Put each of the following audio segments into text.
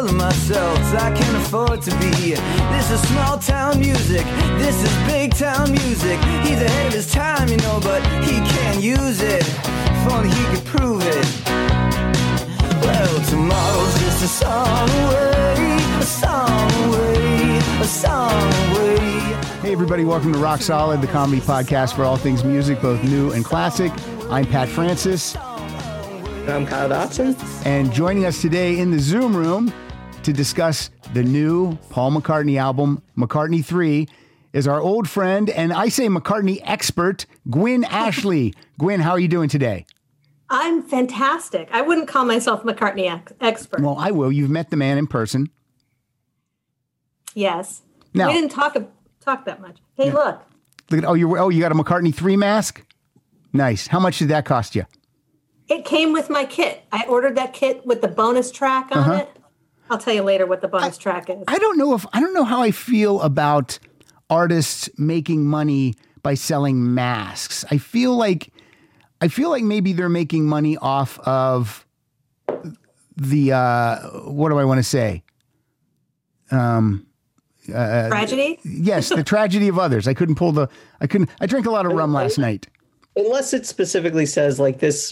of myself, 'cause I can't afford to be. This is small town music, this is big town music. He's ahead of his time, you know, but he can't use it. If only he could prove it. Well, tomorrow's just a song away, a song away, a song away. Hey everybody, welcome to Rock Solid, the comedy podcast for all things music, both new and classic. I'm Pat Francis. I'm Kyle Dotson. And joining us today in the Zoom room to discuss the new Paul McCartney album, McCartney 3, is our old friend, and I say McCartney expert, Gwyn Ashley. Gwyn, how are you doing today? I'm fantastic. I wouldn't call myself McCartney expert. Well, I will. You've met the man in person. Yes. Now, we didn't talk that much. Hey, look. Look at you got a McCartney 3 mask? Nice. How much did that cost you? It came with my kit. I ordered that kit with the bonus track on it. I'll tell you later what the bonus track is. I don't know how I feel about artists making money by selling masks. I feel like maybe they're making money off of the what do I want to say? Tragedy? Yes, the tragedy of others. I drank a lot of rum last night. Unless it specifically says like this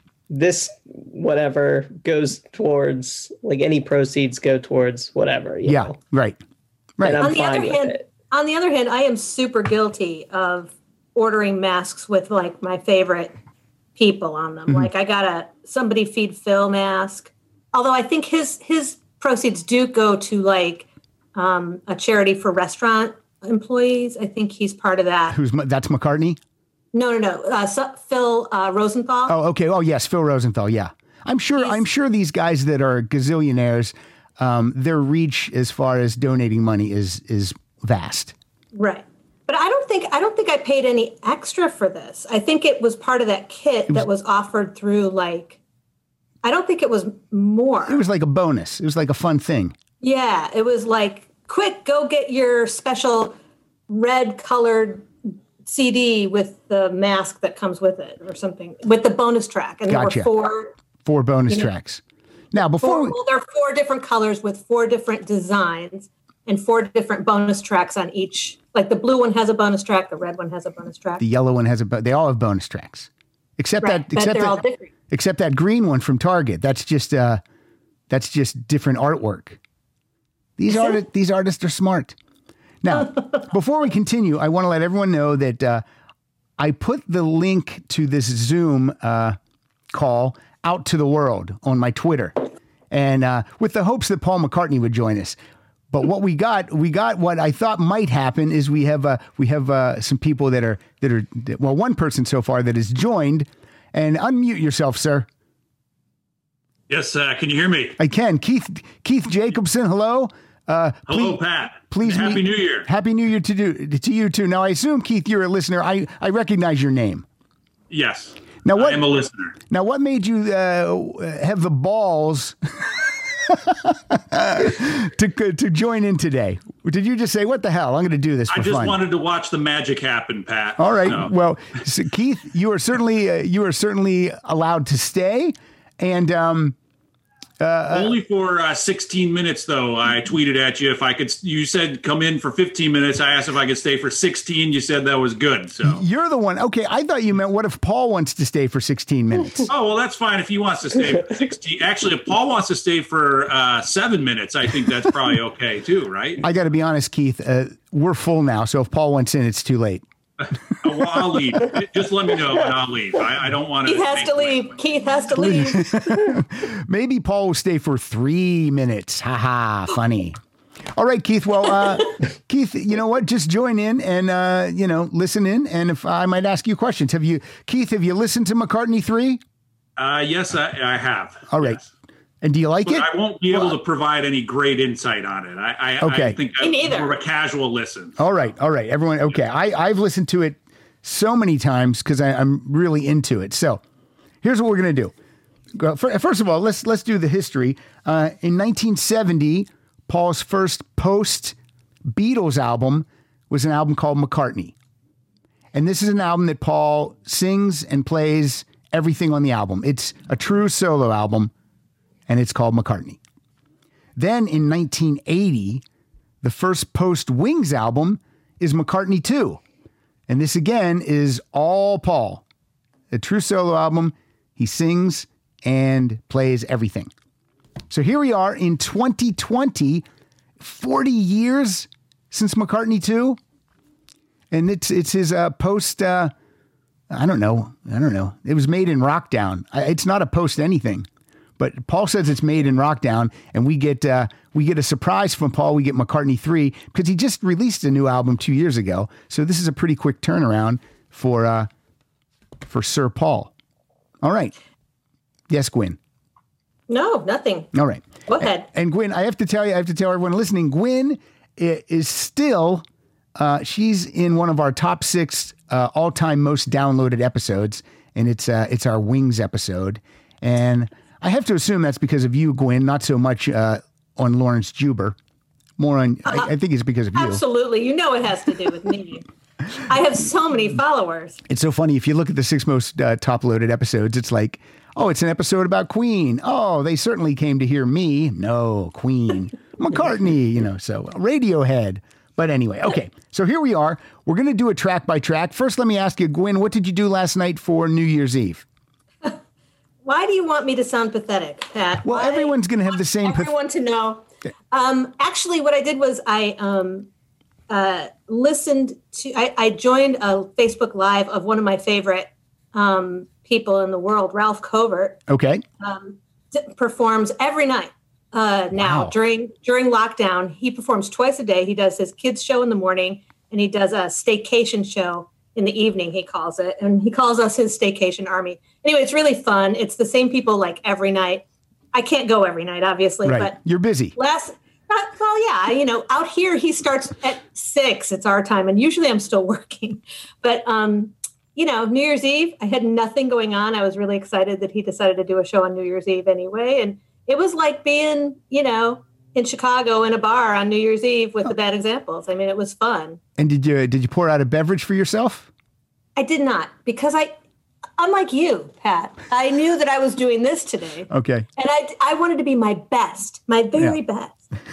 whatever goes towards, like, any proceeds go towards whatever. You know? Right. And I'm fine with it. On the other hand, I am super guilty of ordering masks with like my favorite people on them. Mm-hmm. Like I got a Somebody Feed Phil mask. Although I think his proceeds do go to like a charity for restaurant employees. I think he's part of that. That's McCartney? No. Phil Rosenthal. Oh, okay. Oh, yes, Phil Rosenthal. Yeah, I'm sure these guys that are gazillionaires, their reach as far as donating money is vast. Right, but I don't think I paid any extra for this. I think it was part of that kit that was offered through like. I don't think it was more. It was like a bonus. It was like a fun thing. Yeah, it was like, quick, go get your special red colored CD with the mask that comes with it or something, with the bonus track. And gotcha. There were four bonus tracks. Now, there are 4 different colors with 4 different designs and 4 different bonus tracks on each. Like the blue one has a bonus track, the red one has a bonus track. The yellow one has they all have bonus tracks. Except they're all different. Except that green one from Target. That's just different artwork. These artists are smart. Now, before we continue, I want to let everyone know that I put the link to this Zoom call out to the world on my Twitter, and with the hopes that Paul McCartney would join us. But what we got what I thought might happen is we have some people that are one person so far that has joined. And unmute yourself, sir. Yes, can you hear me? I can. Keith Jacobson, hello. Hello, Pat. Please, Happy New Year. Happy New Year to you too. Now, I assume, Keith, you're a listener. I recognize your name. Yes. Now, I am a listener. Now, what made you have the balls to join in today? Did you just say, what the hell? I'm going to do this for fun. I just wanted to watch the magic happen, Pat. All right. No. Well, so Keith, you are certainly allowed to stay. And only for 16 minutes, though. I tweeted at you if I could. You said come in for 15 minutes. I asked if I could stay for 16. You said that was good. So you're the one. Okay, I thought you meant what if Paul wants to stay for 16 minutes? Oh, well, that's fine if he wants to stay for 16. Actually, if Paul wants to stay for 7 minutes, I think that's probably okay too, right? I got to be honest, Keith. We're full now, so if Paul wants in, it's too late. Well, I'll leave. Just let me know and I'll leave. I don't want to. Keith has to leave. Keith has to leave. Maybe Paul will stay for 3 minutes. Ha, funny. All right, Keith. Well, Keith, you know what? Just join in and, listen in. And if I might ask you questions, have you listened to McCartney 3? Yes, I have. All right. Yes. And do you like it? I won't be able to provide any great insight on it. I think I'm more of a casual listen. All right. Everyone. Okay. I've listened to it so many times because I'm really into it. So here's what we're going to do. First of all, let's do the history. In 1970, Paul's first post-Beatles album was an album called McCartney. And this is an album that Paul sings and plays everything on the album. It's a true solo album, and it's called McCartney. Then in 1980, the first post-Wings album is McCartney 2. And this again is all Paul. A true solo album. He sings and plays everything. So here we are in 2020, 40 years since McCartney 2. And it's his post, I don't know. It was made in Rockdown. It's not a post anything. But Paul says it's made in Rockdown, and we get a surprise from Paul. We get McCartney 3 because he just released a new album 2 years ago. So this is a pretty quick turnaround for Sir Paul. All right. Yes, Gwen. No, nothing. All right. Go ahead. And Gwen, I have to tell everyone listening, Gwen is still, she's in one of our top 6 all-time most downloaded episodes, and it's our Wings episode. And I have to assume that's because of you, Gwen, not so much on Lawrence Juber. More on, I think it's because of you. Absolutely. You know it has to do with me. I have so many followers. It's so funny. If you look at the 6 most top-loaded episodes, it's like, oh, it's an episode about Queen. Oh, they certainly came to hear me. No, Queen. McCartney, so Radiohead. But anyway, okay. So here we are. We're going to do a track by track. First, let me ask you, Gwen, what did you do last night for New Year's Eve? Why do you want me to sound pathetic, Pat? Well, everyone's going to have the same. Everyone to know. Actually, what I did was I listened to. I joined a Facebook Live of one of my favorite people in the world, Ralph Covert. Okay. Performs every night now. Wow. during lockdown. He performs twice a day. He does his kids show in the morning, and he does a staycation show in the evening, he calls it. And he calls us his staycation army. Anyway, it's really fun. It's the same people like every night. I can't go every night, obviously. Right. But you're busy. Out here he starts at 6. It's our time. And usually I'm still working. But, New Year's Eve, I had nothing going on. I was really excited that he decided to do a show on New Year's Eve anyway. And it was like being, in Chicago in a bar on New Year's Eve with the Bad Examples. I mean, it was fun. And did you pour out a beverage for yourself? I did not, because unlike you, Pat, I knew that I was doing this today. Okay. And I wanted to be my best, my very best.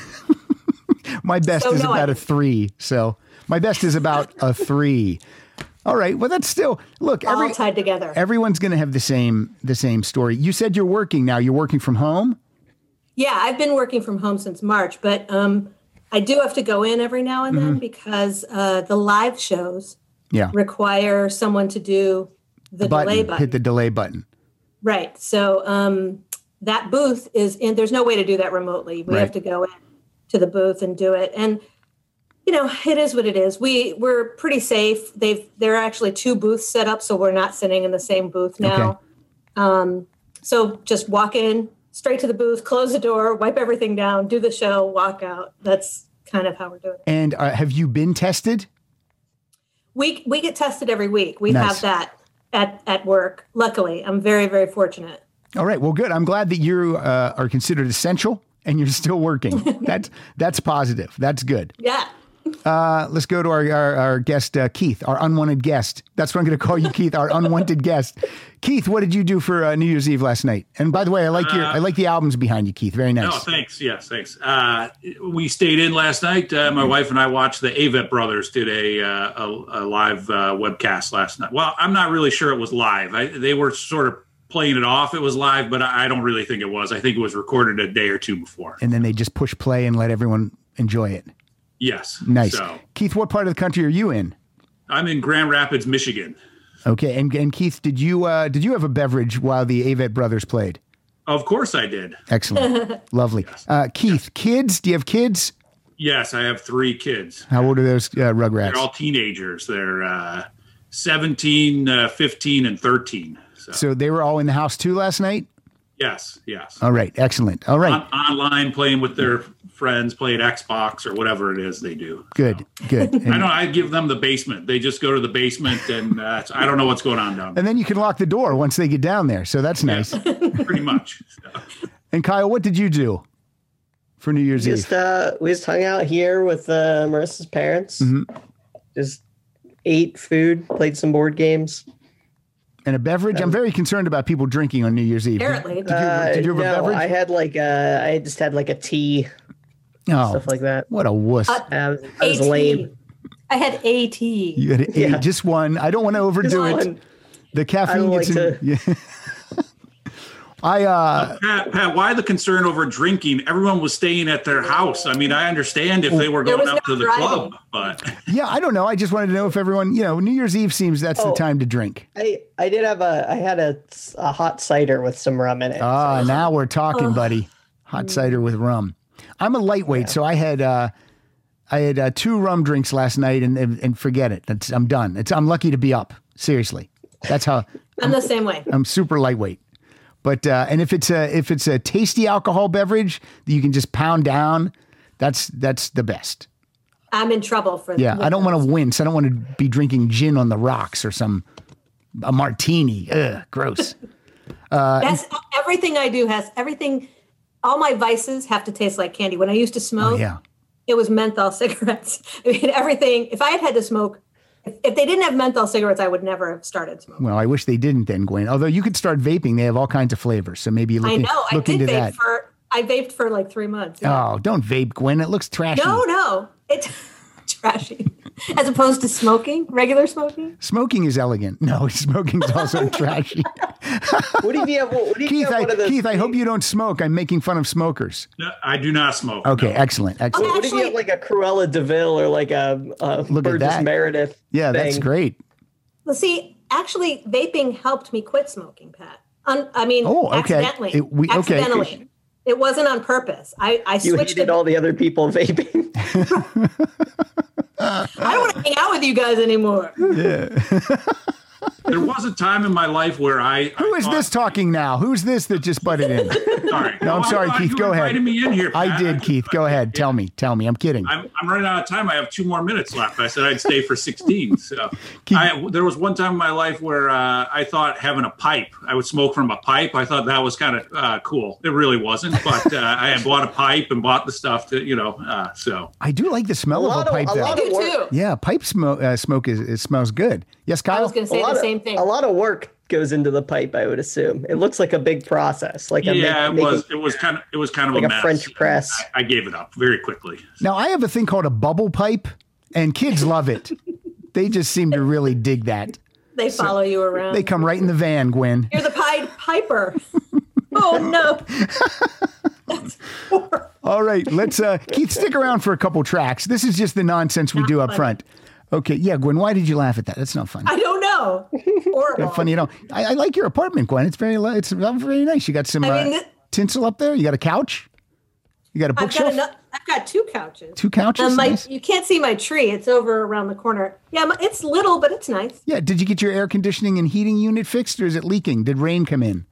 My best is about a 3. So my best is about a 3. All right. Well, that's still, look, all tied together. Everyone's going to have the same story. You said you're working now. You're working from home? Yeah, I've been working from home since March, but I do have to go in every now and then because the live shows require someone to do the delay button. Hit the delay button. Right. So that booth is in, there's no way to do that remotely. We have to go in to the booth and do it. And, it is what it is. We're pretty safe. There are actually 2 booths set up, so we're not sitting in the same booth now. Okay. So just walk in, straight to the booth, close the door, wipe everything down, do the show, walk out. That's kind of how we're doing it. And have you been tested? We get tested every week. We have that at work. Luckily, I'm very, very fortunate. All right. Well, good. I'm glad that you are considered essential and you're still working. That's positive. That's good. Yeah. Let's go to our guest, Keith, our unwanted guest. That's what I'm going to call you, Keith, our unwanted guest. Keith, what did you do for New Year's Eve last night? And by the way, I like the albums behind you, Keith. Very nice. Oh, thanks. Yes, thanks. We stayed in last night. My wife and I watched the Avett Brothers did a live webcast last night. Well, I'm not really sure it was live. They were sort of playing it off. It was live, but I don't really think it was. I think it was recorded a day or 2 before. And then they just push play and let everyone enjoy it. Yes. Nice. So, Keith, what part of the country are you in? I'm in Grand Rapids, Michigan. Okay. And Keith, did you have a beverage while the Avett Brothers played? Of course I did. Excellent. Lovely. Yes. Keith, kids? Do you have kids? Yes, I have 3 kids. How old are those Rugrats? They're all teenagers. They're 17, 15, and 13. So they were all in the house too last night? Yes. All right. Excellent. All right. Online playing with their friends, playing Xbox or whatever it is they do. Good. I give them the basement. They just go to the basement and I don't know what's going on down there. And then you can lock the door once they get down there. So that's nice. Pretty much. And Kyle, what did you do for New Year's Eve? We just hung out here with Marissa's parents. Mm-hmm. Just ate food, played some board games. And a beverage? I'm very concerned about people drinking on New Year's Eve. Apparently. Did you have a no, beverage? I had I just had like a tea, stuff like that. What a wuss. I was lame. I had AT. You had Yeah. just one. I don't want to overdo it. One. The caffeine I gets don't in. like Yeah. Pat, why the concern over drinking? Everyone was staying at their house. I mean, I understand if they were There going was up no to the driving. club, but Yeah, I don't know. I just wanted to know if everyone, New Year's Eve seems that's the time to drink. I did have I had a hot cider with some rum in it. Ah, now we're talking, buddy. Hot cider with rum. I'm a lightweight, so I had 2 rum drinks last night, and forget it. I'm done. I'm lucky to be up. Seriously, that's how I'm the same way. I'm super lightweight. But and if it's a tasty alcohol beverage that you can just pound down, that's the best. I'm in trouble for Yeah, I don't want to wince. I don't want to be drinking gin on the rocks or a martini. Ugh, gross. That's everything I do has everything. All my vices have to taste like candy. When I used to smoke, Yeah. it was menthol cigarettes. I mean, everything. If I had to smoke, if they didn't have menthol cigarettes, I would never have started smoking. Well, I wish they didn't then, Gwen. Although you could start vaping. They have all kinds of flavors. So maybe I know. I look did into vape that. I vaped for like 3 months. Yeah. Oh, don't vape, Gwen. It looks trashy. No, it's trashy. As opposed to smoking, regular smoking. Smoking is elegant. No, smoking is also trashy. What if you have? What if you have one of those? Keith, I hope you don't smoke. I'm making fun of smokers. no, I do not smoke. Okay, no. excellent. What if you Actually- have like a Cruella DeVille or like a Look at Burgess that. Meredith? Yeah, that's thing? great. Well, see, actually, vaping helped me quit smoking, Pat. Oh, okay. Accidentally. Okay. Accidentally. It wasn't on purpose. I You switched hated it. all the other people vaping. I don't want to hang out with you guys anymore. There was a time in my life where Who is this talking now? Who's this that just butted in? Sorry. No, I'm sorry, I thought Keith. you Go ahead. invited me in here, I Pat. did, Keith. Go ahead. Tell me. I'm kidding. I'm running out of time. I have 2 more minutes left. I said I'd stay for 16. So there was one time in my life where I thought having a pipe, I would smoke from a pipe. I thought that was kind of cool. It really wasn't, but I had bought a pipe and bought the stuff to, so. I do like the smell of a pipe, a though. lot I of do work. too. Yeah, pipe smoke it smells good. Yes, Kyle? I was going to say the same thing. A lot of work goes into the pipe, I would assume. It looks like a big process. Like It was kind of like a a mess. French press. I gave it up very quickly. Now, I have a thing called a bubble pipe, and kids love it. They just seem to really dig that. They follow you around. They come right in the van, Gwen. You're the Pied Piper. Oh, no. That's horrible. All right, let's Keith, stick around for a couple tracks. This is just the nonsense we do up funny. front. Okay, yeah, Gwen, why did you laugh at that? That's not funny. I don't know. Horrible. Funny, I like your apartment, Gwen. It's very very nice. You got some tinsel up there. You got a couch. You got a bookshelf. I've got 2 couches. 2 couches. Nice. You can't see my tree. It's over around the corner. Yeah, it's little, but it's nice. Yeah. Did you get your air conditioning and heating unit fixed, or is it leaking? Did rain come in?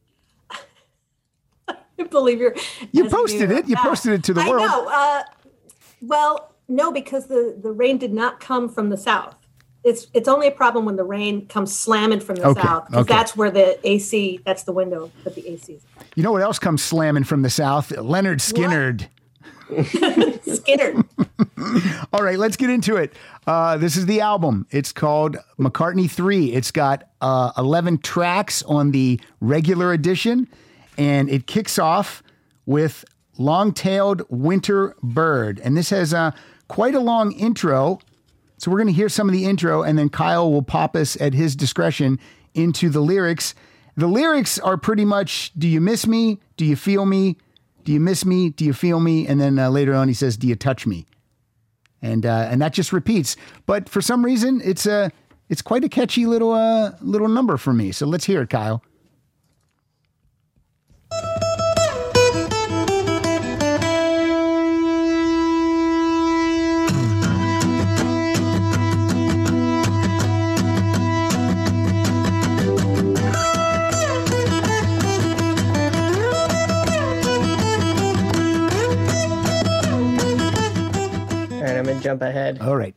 I believe You posted it. You posted it to the world. I know. Well, no, because the rain did not come from the south. It's only a problem when the rain comes slamming from the south, because that's where the AC. That's the window that the AC is. You know what else comes slamming from the south? Leonard Skinnerd. Skinner. All right, let's get into it. This is the album. It's called McCartney 3. It's got 11 tracks on the regular edition, and it kicks off with Long-Tailed Winter Bird. And this has quite a long intro. So we're going to hear some of the intro, and then Kyle will pop us at his discretion into the lyrics. The lyrics are pretty much, do you miss me? Do you feel me? Do you miss me? Do you feel me? And then later on he says, do you touch me? And that just repeats. But for some reason, it's quite a catchy little number for me. So let's hear it, Kyle. All right, I'm gonna jump ahead. All right.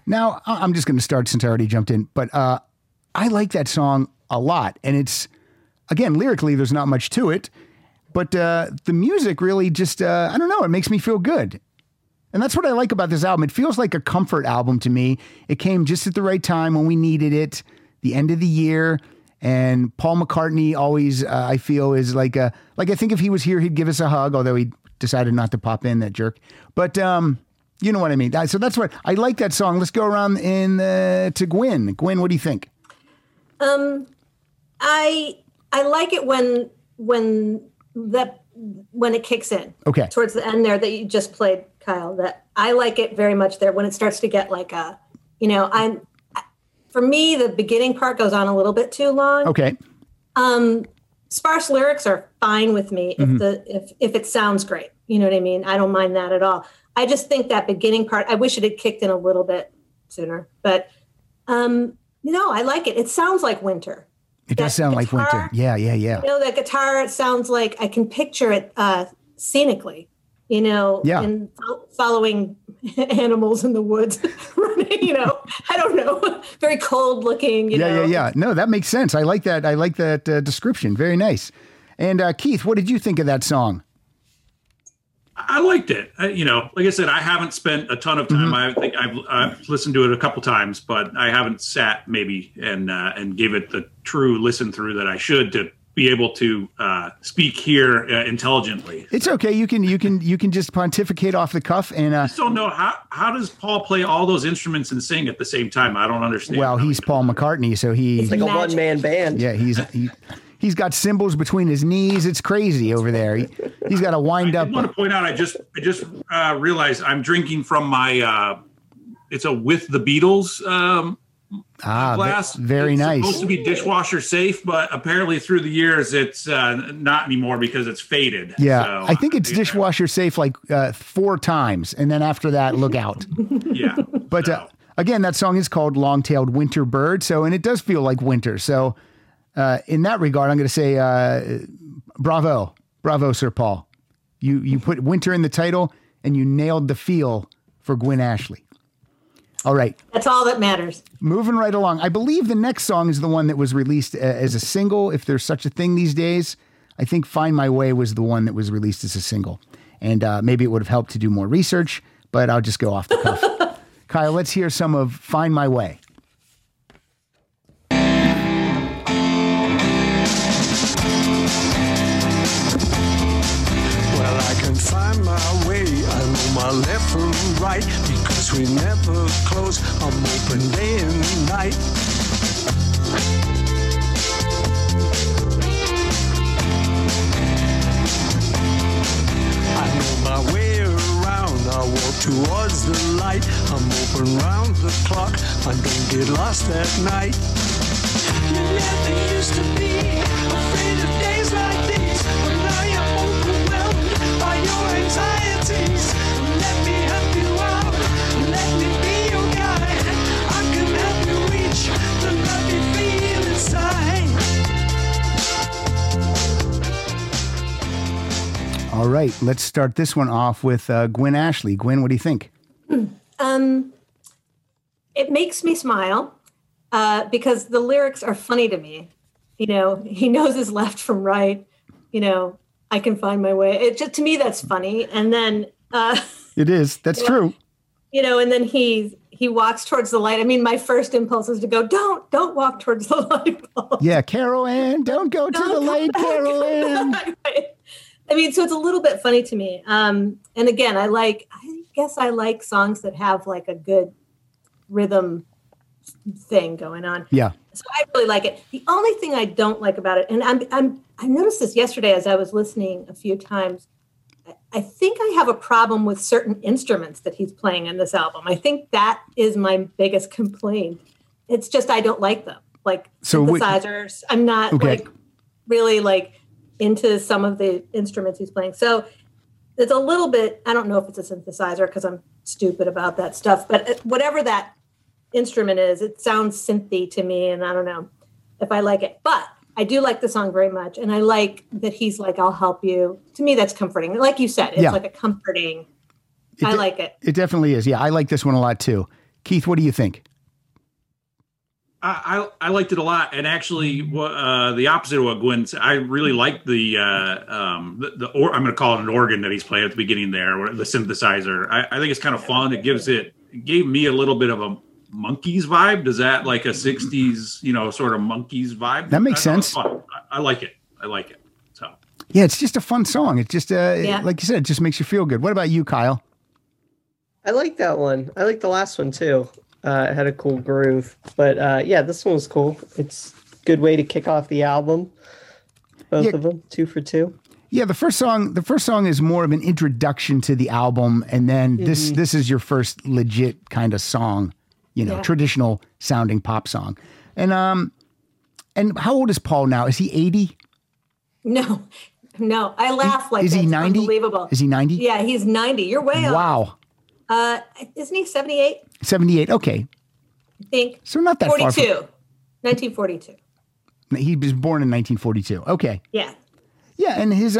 Now, I'm just going to start since I already jumped in, but I like that song a lot. And it's, again, lyrically, there's not much to it, but the music really just, I don't know, it makes me feel good. And that's what I like about this album. It feels like a comfort album to me. It came just at the right time when we needed it, the end of the year. And Paul McCartney always, I feel, is like I think if he was here, he'd give us a hug, although he decided not to pop in, that jerk. But you know what I mean? So that's what, I like that song. Let's go around to Gwen. Gwen, what do you think? I like it when it kicks in. Okay. Towards the end there that you just played, Kyle, that I like it very much there when it starts to get like for me, the beginning part goes on a little bit too long. Okay. Sparse lyrics are fine with me if it sounds great. You know what I mean? I don't mind that at all. I just think that beginning part, I wish it had kicked in a little bit sooner, but I like it. It sounds like winter. It does sound like winter. Yeah. That guitar, it sounds like I can picture it scenically, and following animals in the woods, running, I don't know, very cold looking, Yeah. No, that makes sense. I like that. I like that description. Very nice. And Keith, what did you think of that song? I liked it. Like I said, I haven't spent a ton of time. I think I've listened to it a couple times, but I haven't sat maybe and gave it the true listen through that I should to be able to speak here intelligently. It's okay. You can just pontificate off the cuff. And I just don't know how does Paul play all those instruments and sing at the same time? I don't understand. Well, he's Paul McCartney, so he's like a one-man band. Yeah, he's got cymbals between his knees. It's crazy over there. He's got to wind up. I want to point out, I just realized I'm drinking from my, it's a With the Beatles glass. Very it's nice. It's supposed to be dishwasher safe, but apparently through the years, it's not anymore because it's faded. Yeah, so, I think it's dishwasher safe like 4 times. And then after that, look out. Yeah. But again, that song is called Long-Tailed Winter Bird. And it does feel like winter. So in that regard, I'm going to say bravo, Sir Paul. You put winter in the title and you nailed the feel for Gwen Ashley. All right. That's all that matters. Moving right along. I believe the next song is the one that was released as a single, if there's such a thing these days. I think Find My Way was the one that was released as a single. And maybe it would have helped to do more research, but I'll just go off the cuff. Kyle, let's hear some of Find My Way. I can find my way, I know my left from right, because we never close, I'm open day and night. I know my way around, I walk towards the light, I'm open round the clock, I don't get lost at night. You never used to be afraid of days like these, but now you're overwhelmed by your anxieties. Let me help you out, let me be your guide. I can help you reach the love you feel inside. All right, let's start this one off with Gwen Ashley. Gwen, what do you think? It makes me smile because the lyrics are funny to me. He knows his left from right. I can find my way. It just, to me, that's funny. And then it is. That's true. And then he walks towards the light. I mean, my first impulse is to go, don't walk towards the light bulb. Yeah, Carol Ann, don't go to the light, Carol Ann. I mean, so it's a little bit funny to me. And again, I guess I like songs that have like a good rhythm thing going on. Yeah. So I really like it. The only thing I don't like about it, and I noticed this yesterday as I was listening a few times, I think I have a problem with certain instruments that he's playing in this album. I think that is my biggest complaint. It's just I don't like them. Like synthesizers. I'm not really into some of the instruments he's playing. So it's a little bit, I don't know if it's a synthesizer because I'm stupid about that stuff, but whatever that instrument is, it sounds synthy to me, and I don't know if I like it. But I do like the song very much, and I like that he's like, I'll help you. To me, that's comforting. Like you said, it's like a comforting. I like it. It definitely is. Yeah, I like this one a lot too. Keith, what do you think? I liked it a lot, and actually, the opposite of what Gwen said. I really liked the I'm going to call it an organ that he's playing at the beginning there, or the synthesizer. I think it's kind of fun. It gave me a little bit of a Monkees vibe. Does that like a 60s, sort of Monkees vibe? That makes sense. I like it. So yeah, it's just a fun song. It's just like you said, it just makes you feel good. What about you, Kyle? I like that one. I like the last one too. It had a cool groove, but this one was cool. It's a good way to kick off the album. Both of them, 2 for 2. Yeah, the first song is more of an introduction to the album, and then this is your first legit kind of song, traditional sounding pop song. And how old is Paul now? Is he 80? No, I laugh like is he 90? Unbelievable. Is he 90? Yeah, he's 90. You're way off. Wow. Isn't he 78? 78. Okay. I think. So not that 42. far. 1942. He was born in 1942. Okay. Yeah. Yeah, and his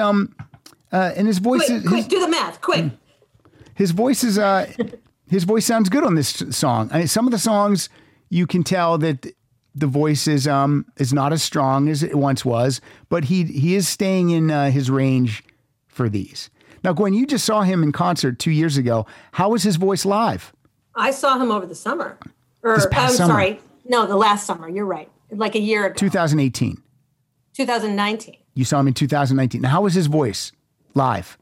voice quick, do the math, quick. His voice is his voice sounds good on this song. I mean, some of the songs you can tell that the voice is not as strong as it once was, but he is staying in his range for these. Now, Gwen, you just saw him in concert 2 years ago. How was his voice live? I saw him over the summer. This past summer. Sorry. No, the last summer. You're right. Like a year ago. 2018. 2019. You saw him in 2019. Now, how was his voice live?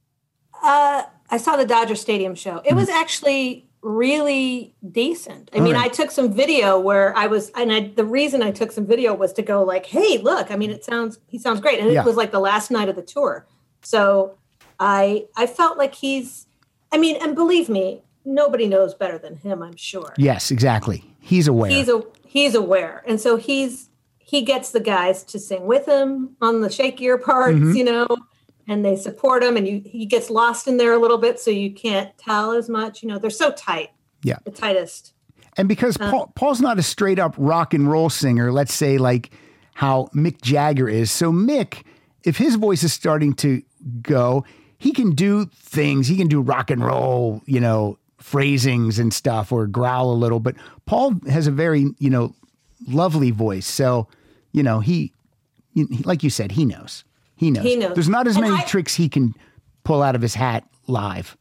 I saw the Dodger Stadium show. It was actually really decent. I mean, I took some video where the reason I took some video was to go like, hey, look, I mean, he sounds great. And it was like the last night of the tour. So I felt like and believe me, nobody knows better than him, I'm sure. Yes, exactly. He's aware. He's aware. And so he gets the guys to sing with him on the shakier parts, and they support him, and he gets lost in there a little bit, so you can't tell as much. They're so tight. Yeah. The tightest. And because Paul's not a straight up rock and roll singer, let's say like how Mick Jagger is. So Mick, if his voice is starting to go, he can do things. He can do rock and roll, phrasings and stuff, or growl a little. But Paul has a very, lovely voice. So, he like you said, he knows. He knows. There's not as many tricks he can pull out of his hat live.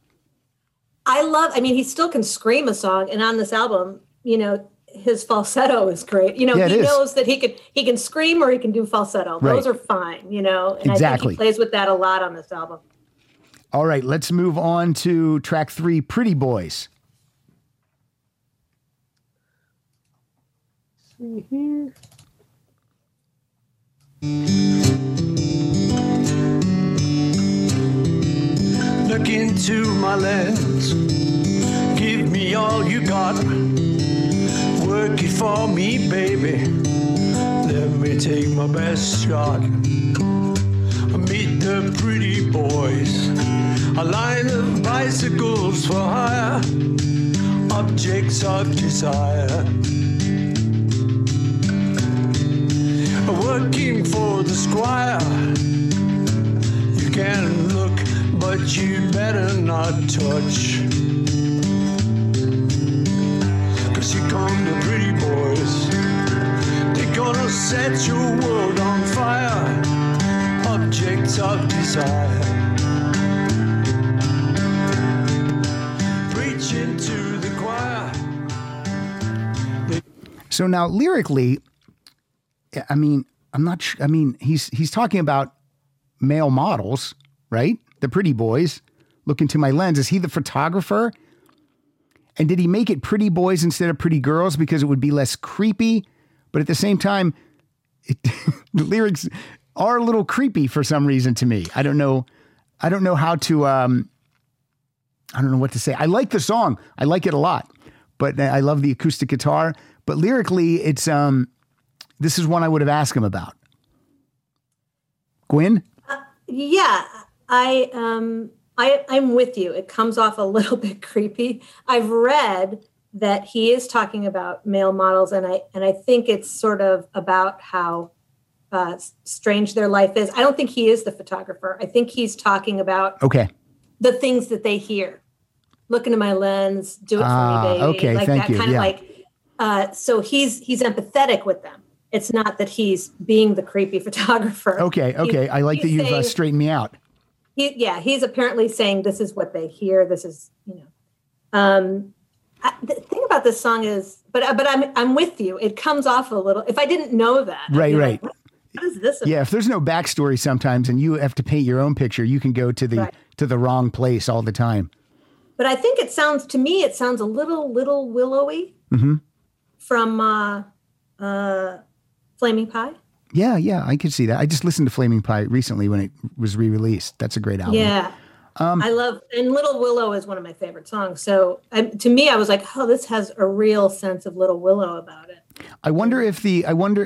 He still can scream a song. And on this album, his falsetto is great. He knows that he can scream or he can do falsetto. Right. Those are fine, and exactly. I think he plays with that a lot on this album. All right, let's move on to track 3, Pretty Boys. See here. Look into my lens, give me all you got. Work it for me, baby. Let me take my best shot. Meet the pretty boys, a line of bicycles for hire, objects of desire. Working for the squire, you can look, but you better not touch. 'Cause here come the pretty boys, they're gonna set your world on fire. Objects of desire. Preaching to the choir. So now lyrically, I'm not sure. He's talking about male models, right? The pretty boys. Look into my lens. Is he the photographer? And did he make it pretty boys instead of pretty girls because it would be less creepy? But at the same time, the lyrics are a little creepy for some reason to me. I don't know how to, I don't know what to say. I like the song. I like it a lot, but I love the acoustic guitar, but lyrically it's, this is one I would have asked him about. Gwen? Yeah, I'm with you. It comes off a little bit creepy. I've read that he is talking about male models, and I think it's sort of about how strange their life is. I don't think he is the photographer. I think he's talking about the things that they hear. look into my lens, do it for me, baby. Okay, like thank that you. kind Yeah. of like, so he's empathetic with them. It's not that he's being the creepy photographer. Okay. I like that you've saying, straightened me out. He's apparently saying this is what they hear. This is, the thing about this song is, but I'm with you. It comes off a little, if I didn't know that. Right. Like, what is this about? Yeah. If there's no backstory sometimes and you have to paint your own picture, you can go to the wrong place all the time. But I think it sounds a little willowy from Flaming Pie. Yeah, I could see that. I just listened to Flaming Pie recently when it was re-released. That's a great album. Yeah. I love, and Little Willow is one of my favorite songs. So to me, I was like, oh, this has a real sense of Little Willow about it. I wonder if the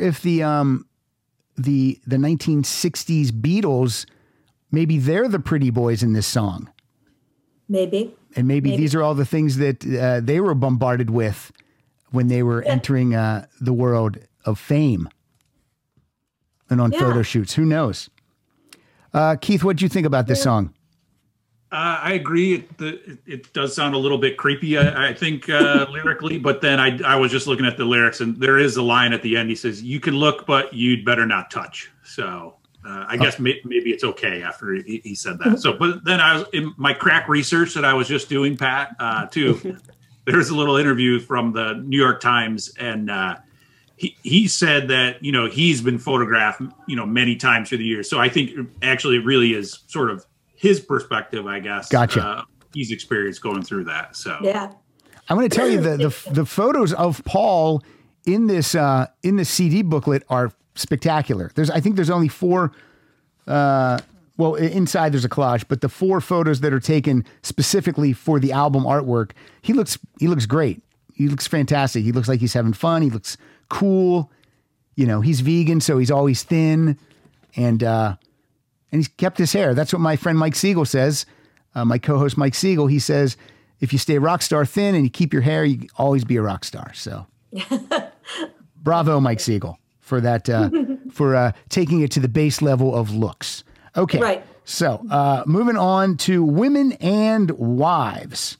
1960s Beatles, maybe they're the pretty boys in this song. Maybe. And maybe these are all the things that they were bombarded with when they were entering the world of fame and on photo shoots. Who knows? Keith, what did you think about this song? I agree. It does sound a little bit creepy, I think, lyrically. But then I was just looking at the lyrics, and there is a line at the end. He says, "You can look, but you'd better not touch." So I guess maybe it's okay after he said that. So, but then I was in my crack research that I was just doing, Pat, too. There's a little interview from the New York Times, and he said that, he's been photographed, many times through the years. So I think actually it really is sort of his perspective, I guess. Gotcha. He's experienced going through that. So yeah, I'm going to tell you the photos of Paul in this CD booklet are spectacular. I think there's only 4. Well, inside there's a collage, but the 4 photos that are taken specifically for the album artwork, he looks great. He looks fantastic. He looks like he's having fun. He looks cool. He's vegan, so he's always thin, and he's kept his hair. That's what my friend Mike Siegel says. My co-host Mike Siegel, he says, if you stay rock star thin and you keep your hair, you always be a rock star. So bravo, Mike Siegel, for that, for taking it to the base level of looks. Okay. Right. So moving on to Women and Wives.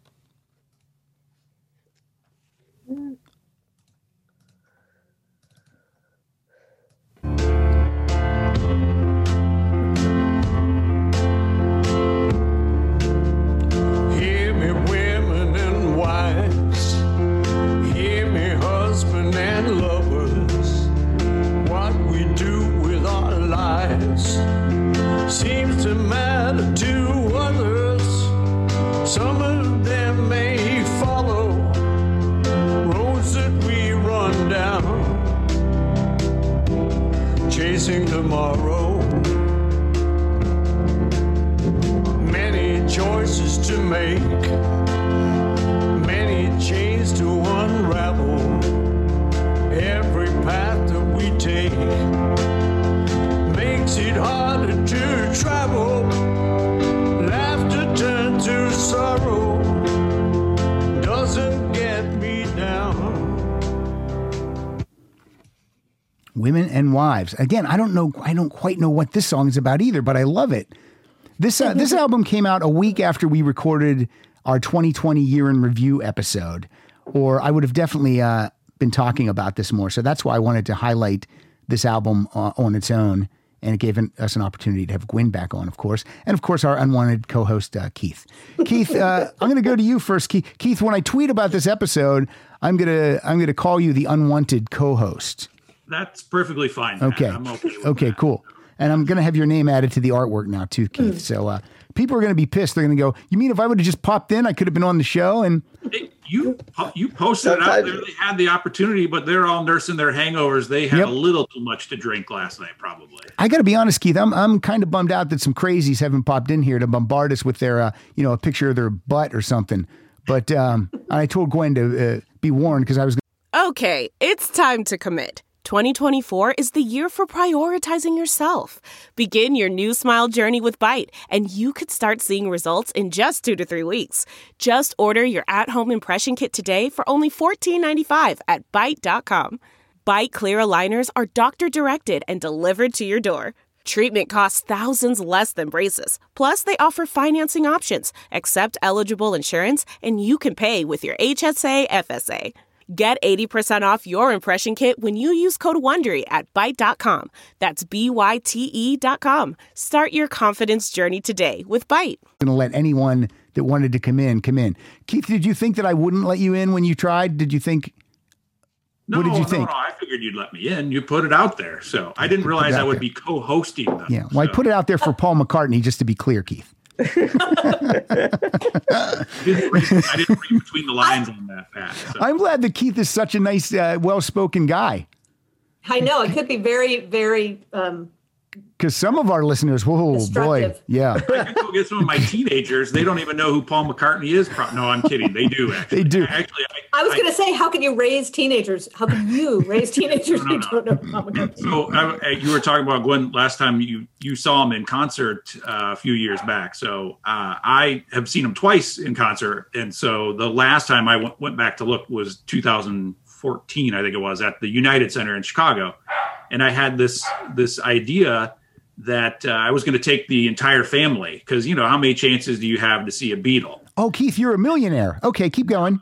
Hear me, women and wives. Hear me, husband and lovers. What we do with our lives seems to matter to others. Some of them may follow roads that we run down, chasing tomorrow. Many choices to make, many chains to unravel. Every path that we take makes it harder to travel. Laughter turned to sorrow doesn't get me down. Women and Wives. Again, I don't quite know what this song is about either, but I love it. This album came out a week after we recorded our 2020 year in review episode, or I would have definitely been talking about this more. So that's why I wanted to highlight this album on its own, and it gave us an opportunity to have Gwen back on, of course, and of course our unwanted co-host Keith. Keith, I'm going to go to you first. Keith, when I tweet about this episode, I'm gonna call you the unwanted co-host. that's perfectly fine. Okay. I'm okay with Okay, that. cool. And I'm going to have your name added to the artwork now too, Keith. So people are going to be pissed. They're going to go, you mean if I would have just popped in, I could have been on the show? And Hey, you posted it out there. They had the opportunity, but they're all nursing their hangovers. They had a little too much to drink last night, probably. I got to be honest, Keith, I'm kind of bummed out that some crazies haven't popped in here to bombard us with their, a picture of their butt or something. But I told Gwen to be warned because I was. Okay, it's time to commit. 2024 is the year for prioritizing yourself. Begin your new smile journey with Byte, and you could start seeing results in just 2 to 3 weeks. Just order your at-home impression kit today for only $14.95 at Byte.com. Byte Clear aligners are doctor-directed and delivered to your door. Treatment costs thousands less than braces. Plus, they offer financing options, accept eligible insurance, and you can pay with your HSA FSA. Get 80% off your impression kit when you use code WONDERY at Byte.com. That's BYTE.com. Start your confidence journey today with Byte. Going to let anyone that wanted to come in. Keith, did you think that I wouldn't let you in when you tried? Did you think? No, what did you think? No, I figured you'd let me in. You put it out there. So I didn't realize I would be co-hosting them. Yeah. Well, I put it out there for Paul McCartney, just to be clear, Keith. I didn't read between the lines on that, Pat. So. I'm glad that Keith is such a nice, well-spoken guy. I know it could be very, very. Because some of our listeners, whoa, boy, yeah. I could go get some of my teenagers. They don't even know who Paul McCartney is. No, I'm kidding. They do. Actually. They do. Actually, I was going to say, how can you raise teenagers? How can you raise teenagers who don't know Paul McCartney? So you were talking about Gwen last time you saw him in concert a few years back. So I have seen him twice in concert, and so the last time I went back to look was 2014, I think it was, at the United Center in Chicago, and I had this idea that I was going to take the entire family because, you know, how many chances do you have to see a Beatle? Oh, Keith, you're a millionaire. Okay, keep going.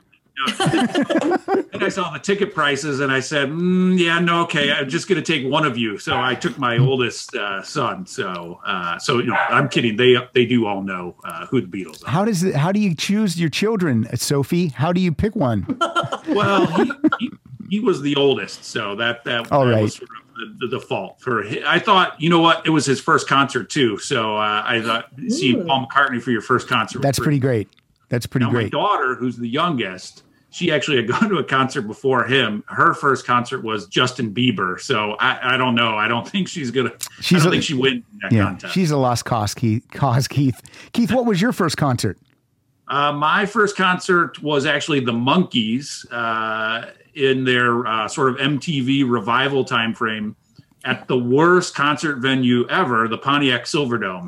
And I saw the ticket prices and I said, yeah, no, okay, I'm just going to take one of you. So I took my oldest son. So you know, I'm kidding. They do all know who the Beatles are. How do you choose your children, Sophie? How do you pick one? Well, he was the oldest. So that was sort of the default for him. I thought, you know what, it was his first concert too. So I thought, seeing Paul McCartney for your first concert. That's pretty great. That's pretty great. My daughter, who's the youngest, she actually had gone to a concert before him. Her first concert was Justin Bieber. So I don't know. I don't think she's going to, I don't think she wins in that contest. She's a lost cause, Keith. Keith, what was your first concert? My first concert was actually the Monkees in their sort of MTV revival timeframe at the worst concert venue ever, the Pontiac Silverdome.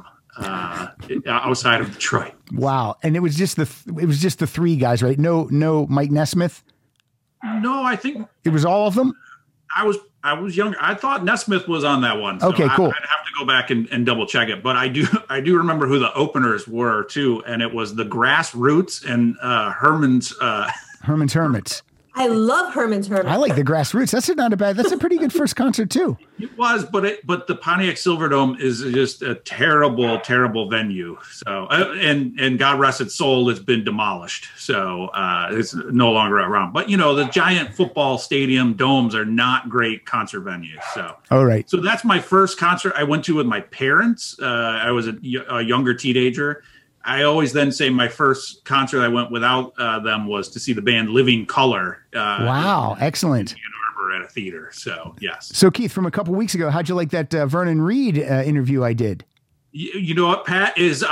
Outside of Detroit. Wow. And it was just the three guys, right? No Mike Nesmith? No, I think it was all of them. I was younger. I thought Nesmith was on that one. So okay, cool. I'd have to go back and double check it, but I do remember who the openers were too, and it was the Grassroots and Herman's Hermits. I love Herman's Hermits. I like the Grassroots. That's a pretty good first concert too. It was, but the Pontiac Silverdome is just a terrible, terrible venue. So, and God rest its soul, it's been demolished. So it's no longer around. But you know, the giant football stadium domes are not great concert venues. So, all right. So that's my first concert I went to with my parents. I was a younger teenager. I always then say my first concert I went without them was to see the band Living Colour. Wow, excellent. In Ann Arbor at a theater. So, yes. So, Keith, from a couple weeks ago, how'd you like that Vernon Reid interview I did? You know what, Pat,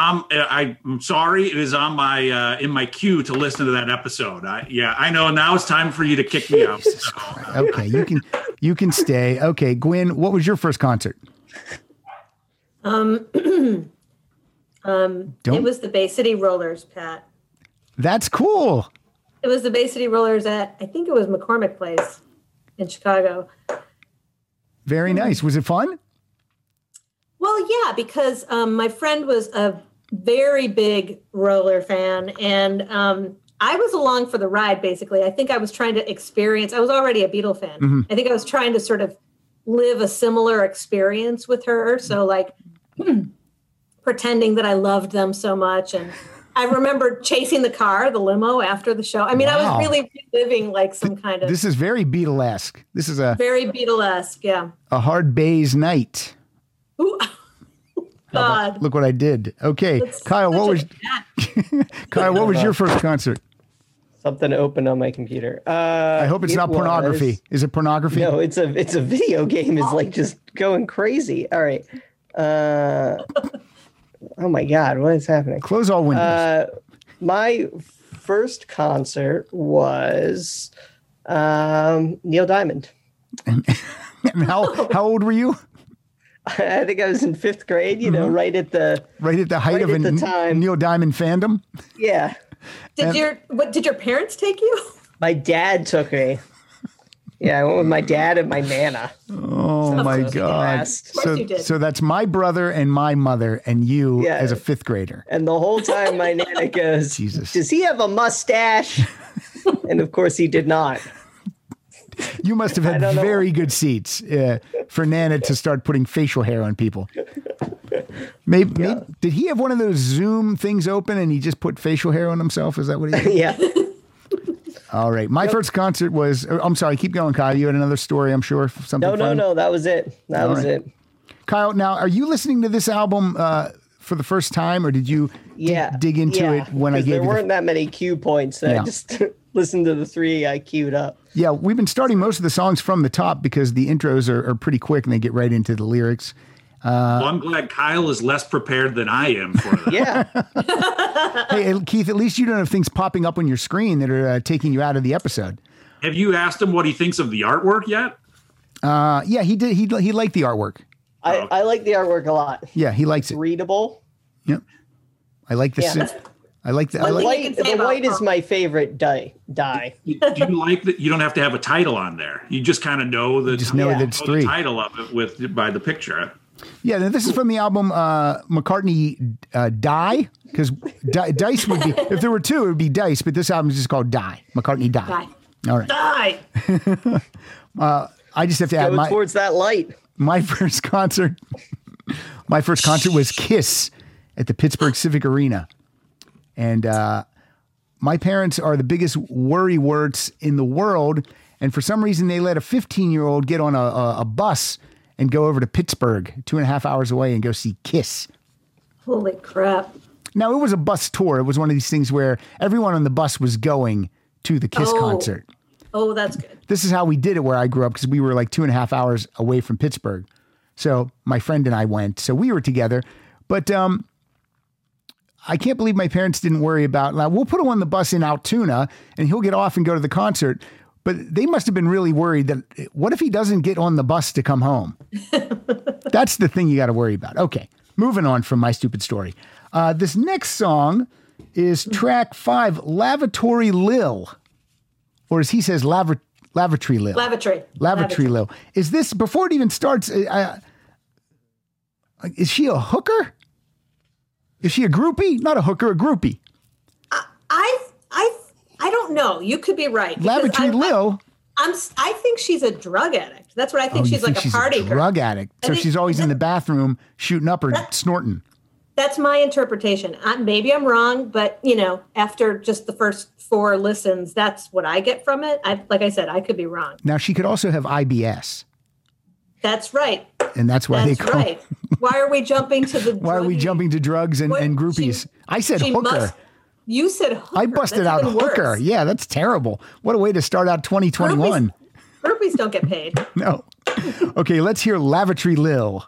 I'm sorry, it is on my in my queue to listen to that episode. I know now it's time for you to kick me out. Okay, you can stay. Okay, Gwen, what was your first concert? It was the Bay City Rollers, Pat. That's cool. It was the Bay City Rollers at, I think it was McCormick Place in Chicago. Very nice. Was it fun? Well, yeah, because my friend was a very big roller fan, and I was along for the ride, basically. I think I was trying to experience, I was already a Beatle fan. Mm-hmm. I think I was trying to sort of live a similar experience with her. So like, pretending that I loved them so much. And I remember chasing the limo after the show. I mean, wow. I was really living like some kind of... This is very Beatlesque. This is a... Very Beatlesque, yeah. A hard Bay's night. Ooh. God. Look what I did. Okay, that's Kyle, what was... Kyle, what was your first concert? Something open on my computer. I hope it's not pornography. Is it pornography? No, it's a video game. It's like just going crazy. All right. Oh my God, what is happening? Close all windows. My first concert was Neil Diamond. And how old were you? I think I was in 5th grade, you know, right at the height of the time. Neil Diamond fandom. Yeah. Did your parents take you? My dad took me. Yeah, I went with my dad and my nana. Oh my God. Best. Of course you did. So that's my brother and my mother and you Yeah. as a fifth grader. And the whole time my nana goes, Jesus. does he have a mustache? And of course he did not. You must have had don't know. very good seats for Nana to start putting facial hair on people. Maybe did he have one of those Zoom things open and he just put facial hair on himself? Is that what he did? Yeah. All right. My first concert was, I'm sorry, keep going, Kyle. You had another story, I'm sure. Something funny? No, that was it. That was it. Kyle, now, are you listening to this album for the first time or did you dig into it when I 'cause gave there you weren't that many cue points. So Yeah. I just listened to the 3 I queued up. Yeah, we've been starting most of the songs from the top because the intros are pretty quick and they get right into the lyrics. Well, I'm glad Kyle is less prepared than I am for that. Yeah. Hey, Keith, at least you don't have things popping up on your screen that are taking you out of the episode. Have you asked him what he thinks of the artwork yet? Yeah, he did. He liked the artwork. I like the artwork a lot. Yeah, he likes it. Readable. Yep. I like the. Yeah. I like the. The can say about white is purple. my favorite dye. Do you like that? You don't have to have a title on there. You just kind of know the that it's know 3. the title of it by the picture. Yeah, now this is from the album McCartney Die, because Dice would be, if there were 2, it would be Dice, but this album is just called Die. McCartney Die. Die. All right. Die. I just have to add Go towards that light. my first concert. My first concert was Kiss at the Pittsburgh Civic Arena, and my parents are the biggest worrywurts in the world, and for some reason they let a 15-year-old get on a bus and go over to Pittsburgh, 2.5 hours away, and go see Kiss. Holy crap. Now, it was a bus tour. It was one of these things where everyone on the bus was going to the Kiss concert. Oh, that's good. This is how we did it where I grew up because we were like 2.5 hours away from Pittsburgh. So my friend and I went. So we were together. But I can't believe my parents didn't worry about, now we'll put him on the bus in Altoona and he'll get off and go to the concert. But they must have been really worried that what if he doesn't get on the bus to come home? That's the thing you got to worry about. Okay, moving on from my stupid story. This next song is track 5, Lavatory Lil. Or as he says, Lavatory Lil. Lavatory Lil. Is this, before it even starts, is she a hooker? Is she a groupie? Not a hooker, a groupie. I don't know. You could be right. because Lavatory Lil. I think she's a drug addict. That's what I think. You She's think like a she's party a girl. drug addict. So think- she's always in the bathroom shooting up or snorting. That's my interpretation. Maybe I'm wrong, but after just the first 4 listens, that's what I get from it. Like I said, I could be wrong. Now, she could also have IBS. That's right. And that's why That's they call right. Why are we jumping to the? Why are we druggy- jumping to drugs and What- groupies? I said she hooker. You said hooker. I busted That's out even hooker. worse. Yeah, that's terrible. What a way to start out 2021. Groupies don't get paid. No. Okay, let's hear Lavatory Lil.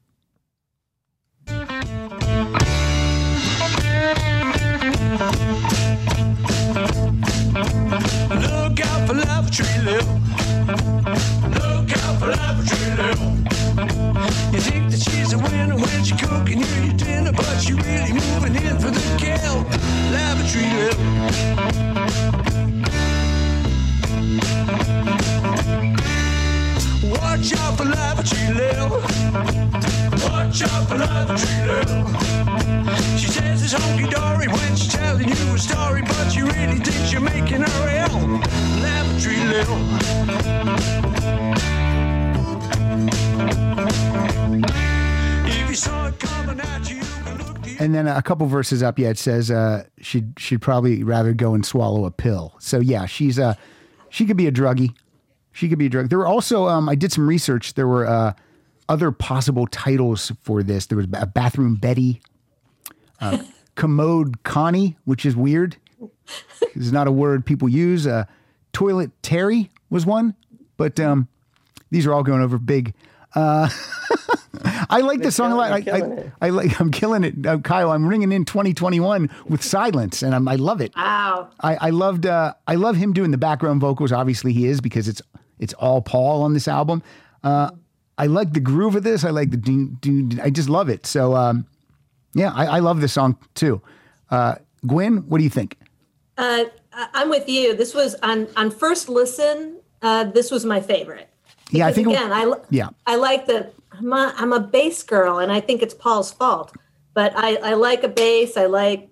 Look out for Lavatory Lil. Look out for Lavatory Lil. You think that she's a winner when she cooking you your dinner, but she really moving in for the kill. Lavatory Lil. Watch out for Lavatory Lil. Watch out for Lavatory Lil. She says it's honky dory when she's telling you a story, but you really think you're making her ill. Lavatory Lil. If you saw it coming at you, you can look to And then a couple verses up, it says she'd probably rather go and swallow a pill. So yeah, she could be a druggie. She could be a drug. There were also, I did some research. There were other possible titles for this. There was a Bathroom Betty, Commode Connie, which is weird. It's not a word people use. Toilet Terry was one, but these are all going over big. I like the song a lot. I'm killing it, Kyle. I'm ringing in 2021 with Silence, and I love it. Wow. I love him doing the background vocals. Obviously, he is because it's all Paul on this album. I like the groove of this. I like the do. I just love it. So yeah, I love this song too. Gwen, what do you think? I'm with you. This was on first listen. this was my favorite. Because, yeah, I think again, I like the. I'm a bass girl, and I think it's Paul's fault. But I like a bass. I like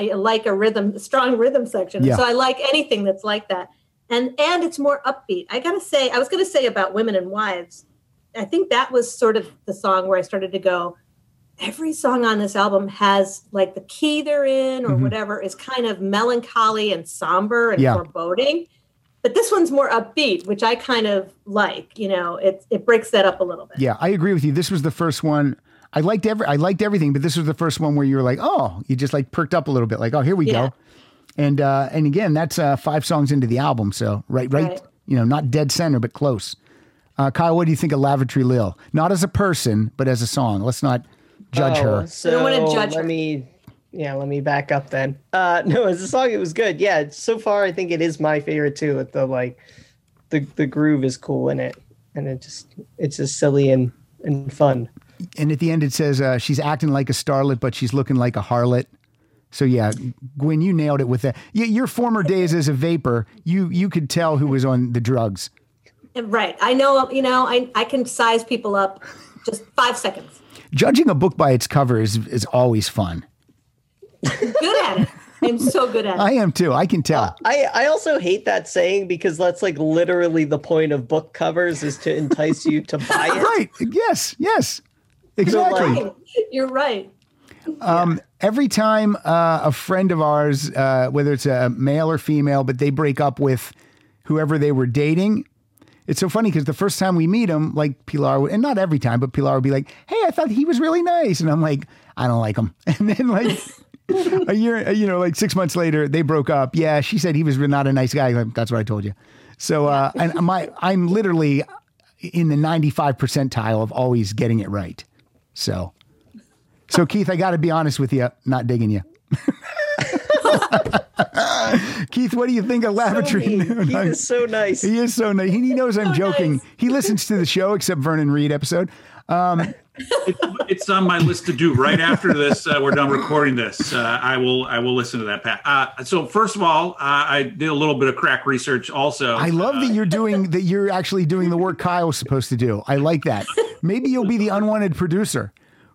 a strong rhythm section. Yeah. So I like anything that's like that. And it's more upbeat. I was gonna say about Women and Wives. I think that was sort of the song where I started to go, every song on this album has like the key they're in or whatever is kind of melancholy and somber and foreboding. But this one's more upbeat, which I kind of like. You know, it breaks that up a little bit. Yeah, I agree with you. This was the first one. I liked everything, but this was the first one where you were like, oh, you just like perked up a little bit, like, oh, here we go. And again, that's 5 songs into the album, so right, you know, not dead center, but close. Kyle, what do you think of Lavatory Lil? Not as a person, but as a song. Let's not judge her. So I don't want to judge her. Let me back up then. No, as a song, it was good. Yeah, so far, I think it is my favorite too. With the groove is cool in it, and it's just silly and fun. And at the end, it says she's acting like a starlet, but she's looking like a harlot. So yeah, Gwen, you nailed it with that. Your former days as a vapor, you could tell who was on the drugs. Right. I know, you know, I can size people up just 5 seconds. Judging a book by its cover is always fun. Good at it. I'm so good at it. I am too. I can tell. I also hate that saying because that's like literally the point of book covers is to entice you to buy it. Right. Yes. Exactly. So, You're right. Every time a friend of ours, whether it's a male or female, but they break up with whoever they were dating, it's so funny because the first time we meet them, like Pilar, and not every time, but Pilar would be like, hey, I thought he was really nice. And I'm like, I don't like him. And then like a year, you know, like 6 months later, they broke up. Yeah, she said he was not a nice guy. Like, that's what I told you. So and I'm literally in the 95 percentile of always getting it right. So Keith, I got to be honest with you, not digging you. Keith, what do you think of Lavatory? He is so nice. He is so nice. He knows I'm joking. Nice. He listens to the show, except Vernon Reed episode. It's on my list to do right after this. We're done recording this. I will listen to that, Pat. So first of all, I did a little bit of crack research also. I love that you're actually doing the work Kyle was supposed to do. I like that. Maybe you'll be the unwanted producer.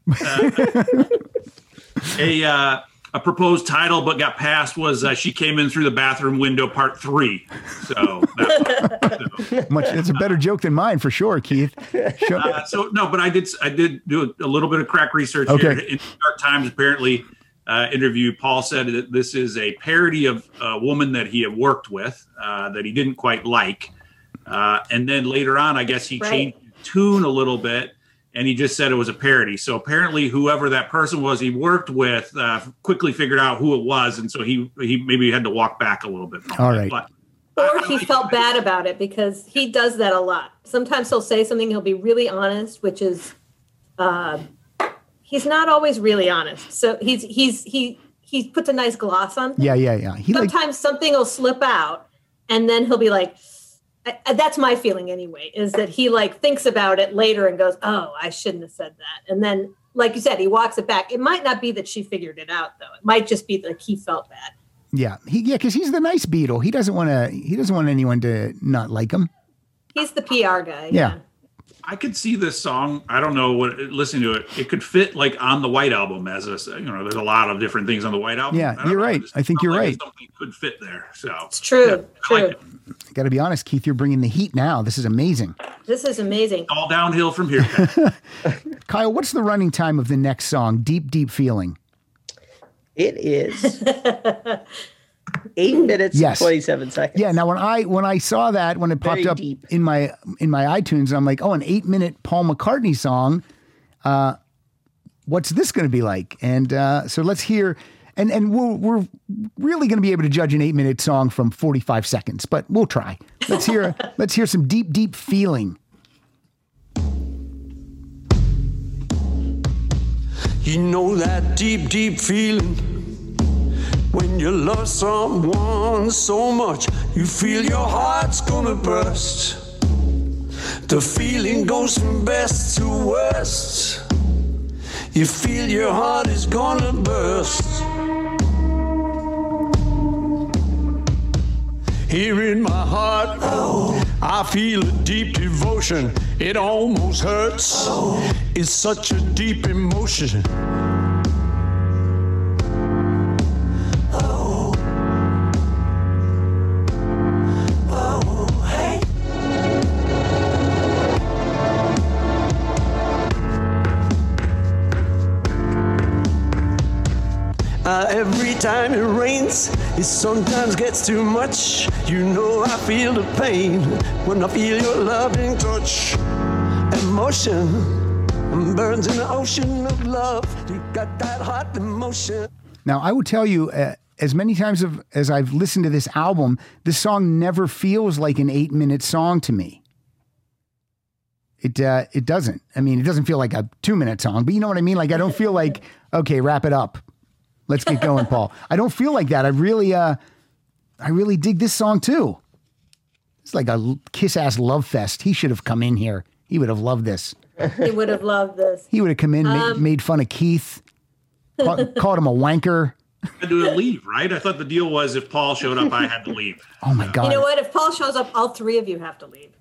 A proposed title, but got passed was "She Came In Through the Bathroom Window" Part 3. So it's a better joke than mine for sure, Keith. But I did do a little bit of crack research here. In the New York Times, apparently, interview, Paul said that this is a parody of a woman that he had worked with that he didn't quite like, and then later on, I guess he changed the tune a little bit. And he just said it was a parody. So apparently whoever that person was he worked with quickly figured out who it was. And so he maybe had to walk back a little bit. All right. Or he felt bad about it because he does that a lot. Sometimes he'll say something, he'll be really honest, which is he's not always really honest. So he puts a nice gloss on things. Yeah. Sometimes something will slip out and then he'll be like, that's my feeling anyway, is that he like thinks about it later and goes, oh, I shouldn't have said that. And then, like you said, he walks it back. It might not be that she figured it out, though. It might just be like he felt bad. Yeah. Because he's the nice Beatle. He doesn't want anyone to not like him. He's the PR guy. Yeah. I could see this song. I don't know listening to it. It could fit like on the White Album as there's a lot of different things on the White Album. Yeah, you're right. I think you're right. Something could fit there. So it's true. I like it. I got to be honest, Keith, you're bringing the heat now. This is amazing. This is amazing. All downhill from here. Kyle, what's the running time of the next song, Deep, Deep Feeling? It is 8 minutes and 27 seconds. Yeah. Now, when I saw that, when it popped up in my iTunes, I'm like, oh, an 8-minute Paul McCartney song. What's this going to be like? And so let's hear. And we're really going to be able to judge an 8-minute song from 45 seconds, but we'll try. Let's hear some Deep, Deep Feeling. You know that deep, deep feeling when you love someone so much, you feel your heart's gonna burst. The feeling goes from best to worst. You feel your heart is gonna burst. Here in my heart, I I feel a deep devotion. It almost hurts. It's such a deep emotion. Every time it rains, it sometimes gets too much. You know I feel the pain when I feel your loving touch. Emotion burns in the ocean of love. You got that hot emotion. Now, I will tell you, as many times as I've listened to this album, this song never feels like an 8-minute song to me. It doesn't. I mean, it doesn't feel like a 2-minute song, but you know what I mean? Like, I don't feel like, okay, wrap it up. Let's get going, Paul. I don't feel like that. I really dig this song too. It's like a kiss-ass love fest. He should have come in here. He would have loved this. He would have loved this. He would have come in, made fun of Keith, called him a wanker. I had to leave, right? I thought the deal was if Paul showed up, I had to leave. Oh my God. You know what? If Paul shows up, all three of you have to leave.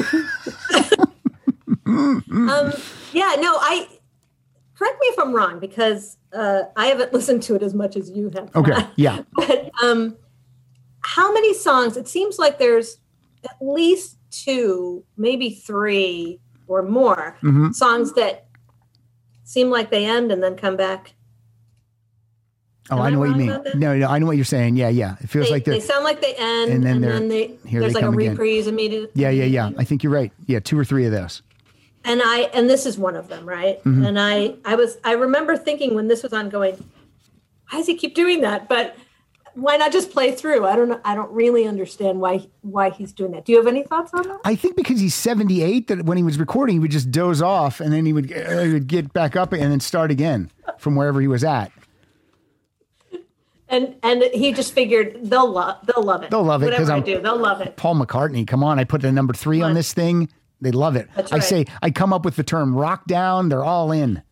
Correct me if I'm wrong, because I haven't listened to it as much as you have. Okay, yeah. But how many songs? It seems like there's at least 2, maybe 3 or more songs that seem like they end and then come back. Oh, I know what you mean. No, I know what you're saying. Yeah. It feels like they sound like they end, and then there's like a reprise immediately. Yeah. I think you're right. Yeah, 2 or 3 of those. And this is one of them, right? Mm-hmm. And I remember thinking when this was on, going, why does he keep doing that? But why not just play through? I don't know. I don't really understand why he's doing that. Do you have any thoughts on that? I think because he's 78, that when he was recording, he would just doze off, and then he would get back up and then start again from wherever he was at. And he just figured they'll love it. They'll love it whatever I do. They'll love it. Paul McCartney, come on! I put the number 3 on this thing. They love it. That's right. I say, I come up with the term rock down. They're all in.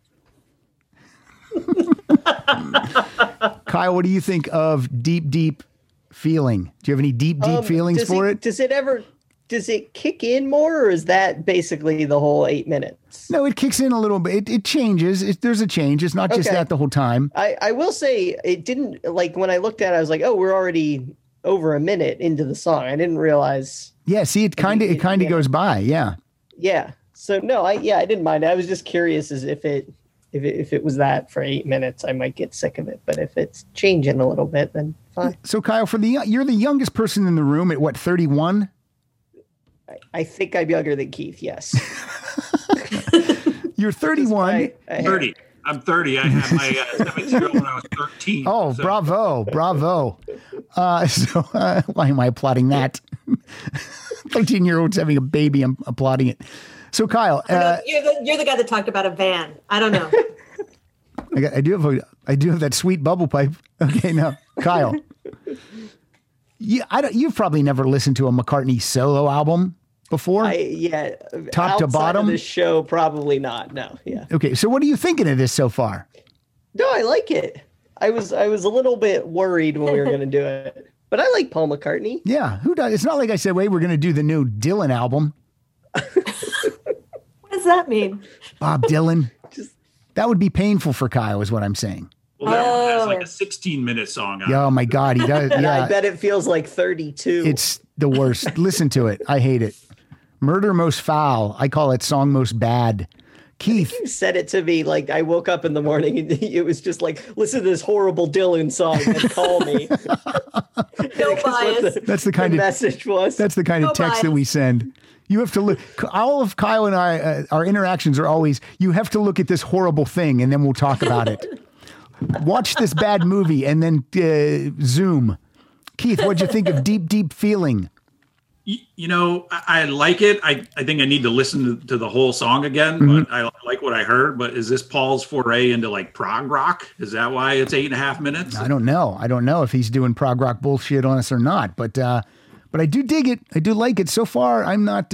Kyle, what do you think of Deep, Deep Feeling? Do you have any deep feelings for it? Does it kick in more, or is that basically the whole 8 minutes? No, it kicks in a little bit. It changes. There's a change. It's not just that the whole time. I will say it didn't, like, when I looked at it, I was like, oh, we're already over a minute into the song. I didn't realize. Yeah, see, it kind of goes by. Yeah. Yeah. So no, I didn't mind. I was just curious as if it was that for 8 minutes, I might get sick of it. But if it's changing a little bit, then fine. So Kyle, you're the youngest person in the room at what, 31? I think I'm younger than Keith. Yes. You're 31. 30. I'm 30. I had my 17-year-old when I was 13. Oh, so. Bravo. So why am I applauding that? 13-year-old's having a baby. I'm applauding it. So Kyle, you're the guy that talked about a van. I don't know. I do have that sweet bubble pipe. Okay, now Kyle, you've probably never listened to a McCartney solo album before. Top to bottom. Of this show, probably not. No, yeah. Okay, so what are you thinking of this so far? No, I like it. I was a little bit worried when we were going to do it, but I like Paul McCartney. Yeah, who does? It's not like I said, wait, we're going to do the new Dylan album. What does that mean? Bob Dylan. That would be painful for Kyle, is what I'm saying. Well, that one has like a 16-minute song on it. Oh my God, he does. Yeah, I bet it feels like 32. It's the worst. Listen to it. I hate it. Murder Most Foul. I call it Song Most Bad. Keith, you said it to me like I woke up in the morning and it was just like, listen to this horrible Dylan song and call me. No bias. That's the kind of message was. That's the kind of text that we send. You have to look. All of Kyle and I, our interactions are always, you have to look at this horrible thing and then we'll talk about it. Watch this bad movie and then Zoom. Keith, what'd you think of Deep, Deep Feeling? You know, I like it. I think I need to listen to the whole song again, but I like what I heard. But is this Paul's foray into like prog rock? Is that why it's 8.5 minutes? I don't know if he's doing prog rock bullshit on us or not, but I do dig it. I do like it. So far, I'm not,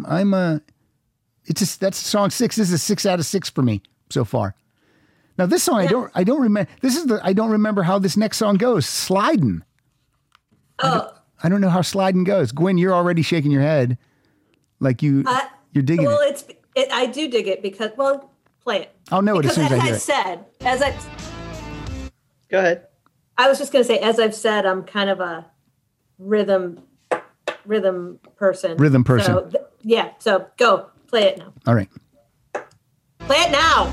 that's song 6. This is a 6 out of 6 for me so far. Now this song, I don't remember. I don't remember how this next song goes. Slidin'. Oh. I don't know how Sliding goes. Gwen, you're already shaking your head. Like you're digging well, it. I do dig it because play it. I'll know it as soon as I hear it. Go ahead. I was just going to say, as I've said, I'm kind of a rhythm person. Rhythm person. So, so go play it now. All right. Play it now.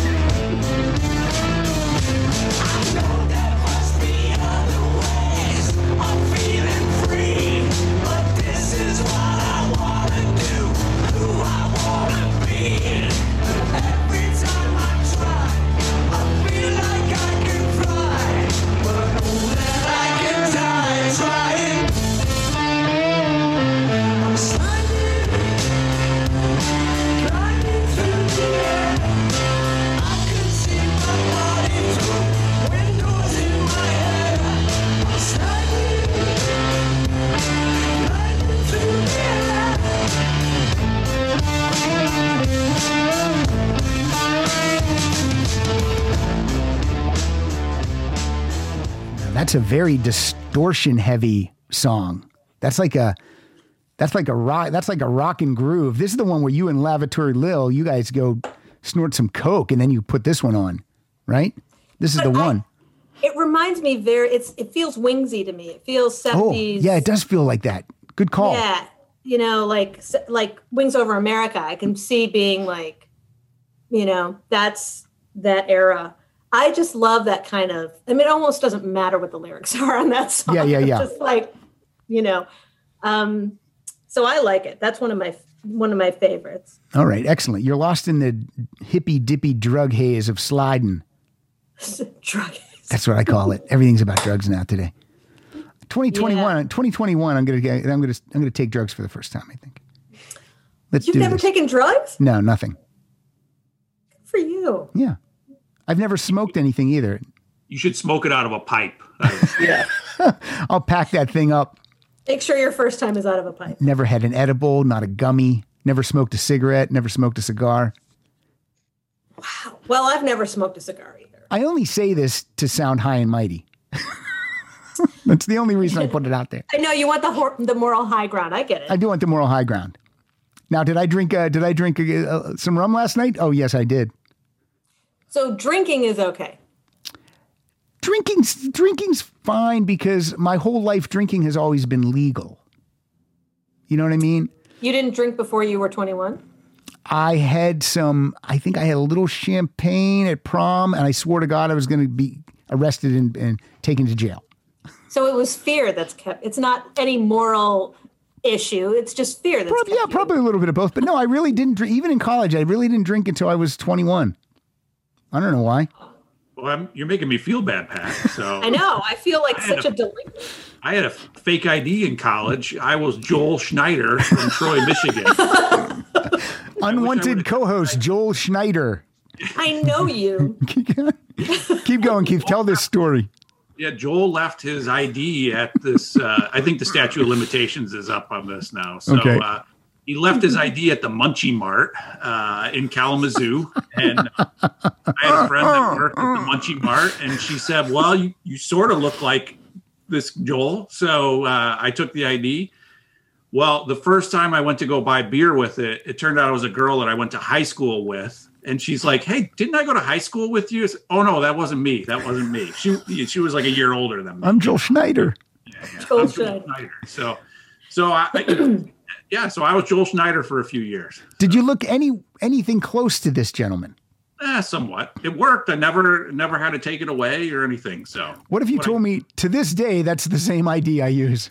That's a very distortion heavy song. That's like a rock and groove. This is the one where you and Lavatory Lil, you guys go snort some coke and then you put this one on, right? This is the one. It reminds me it feels Wingsy to me. It feels 70s. Oh, yeah, it does feel like that. Good call. Yeah. You know, like Wings Over America. I can see being like, that's that era. I just love that kind of, it almost doesn't matter what the lyrics are on that song. Yeah. Just like, so I like it. That's one of my favorites. All right. Excellent. You're lost in the hippy dippy drug haze of sliding. Drug haze. That's what I call it. Everything's about drugs now today. 2021, I'm going to take drugs for the first time, I think. You've never taken drugs? No, nothing. Good for you. Yeah. I've never smoked anything either. You should smoke it out of a pipe. Yeah. I'll pack that thing up. Make sure your first time is out of a pipe. Never had an edible, not a gummy. Never smoked a cigarette. Never smoked a cigar. Wow. Well, I've never smoked a cigar either. I only say this to sound high and mighty. That's the only reason I put it out there. I know you want the moral high ground. I get it. I do want the moral high ground. Now, did I drink some rum last night? Oh, yes, I did. So drinking is okay. Drinking's fine because my whole life drinking has always been legal. You know what I mean? You didn't drink before you were 21? I think I had a little champagne at prom, and I swore to God I was going to be arrested and taken to jail. So it was fear that's kept. It's not any moral issue. It's just fear that's kept. Probably a little bit of both. But no, I really didn't drink. Even in college, I really didn't drink until I was 21. I don't know why. Well, you're making me feel bad, Pat. So I know. I feel like such a delinquent. I had a fake ID in college. I was Joel Schneider from Troy, Michigan. Unwanted co-host Joel Schneider. I know you. Keep going, Keith. Tell this story. Yeah, Joel left his ID at this. I think the statute of limitations is up on this now. So okay. He left his ID at the Munchie Mart in Kalamazoo. And I had a friend that worked at the Munchie Mart. And she said, well, you sort of look like this Joel. So I took the ID. Well, the first time I went to go buy beer with it, it turned out it was a girl that I went to high school with. And she's like, hey, didn't I go to high school with you? Oh, no, that wasn't me. That wasn't me. She was like a year older than me. I'm Joel Schneider. Yeah. Joel Schneider. So I was Joel Schneider for a few years. Did you look anything close to this gentleman? Somewhat. It worked. I never had to take it away or anything. So what if you told me to this day that's the same ID I use?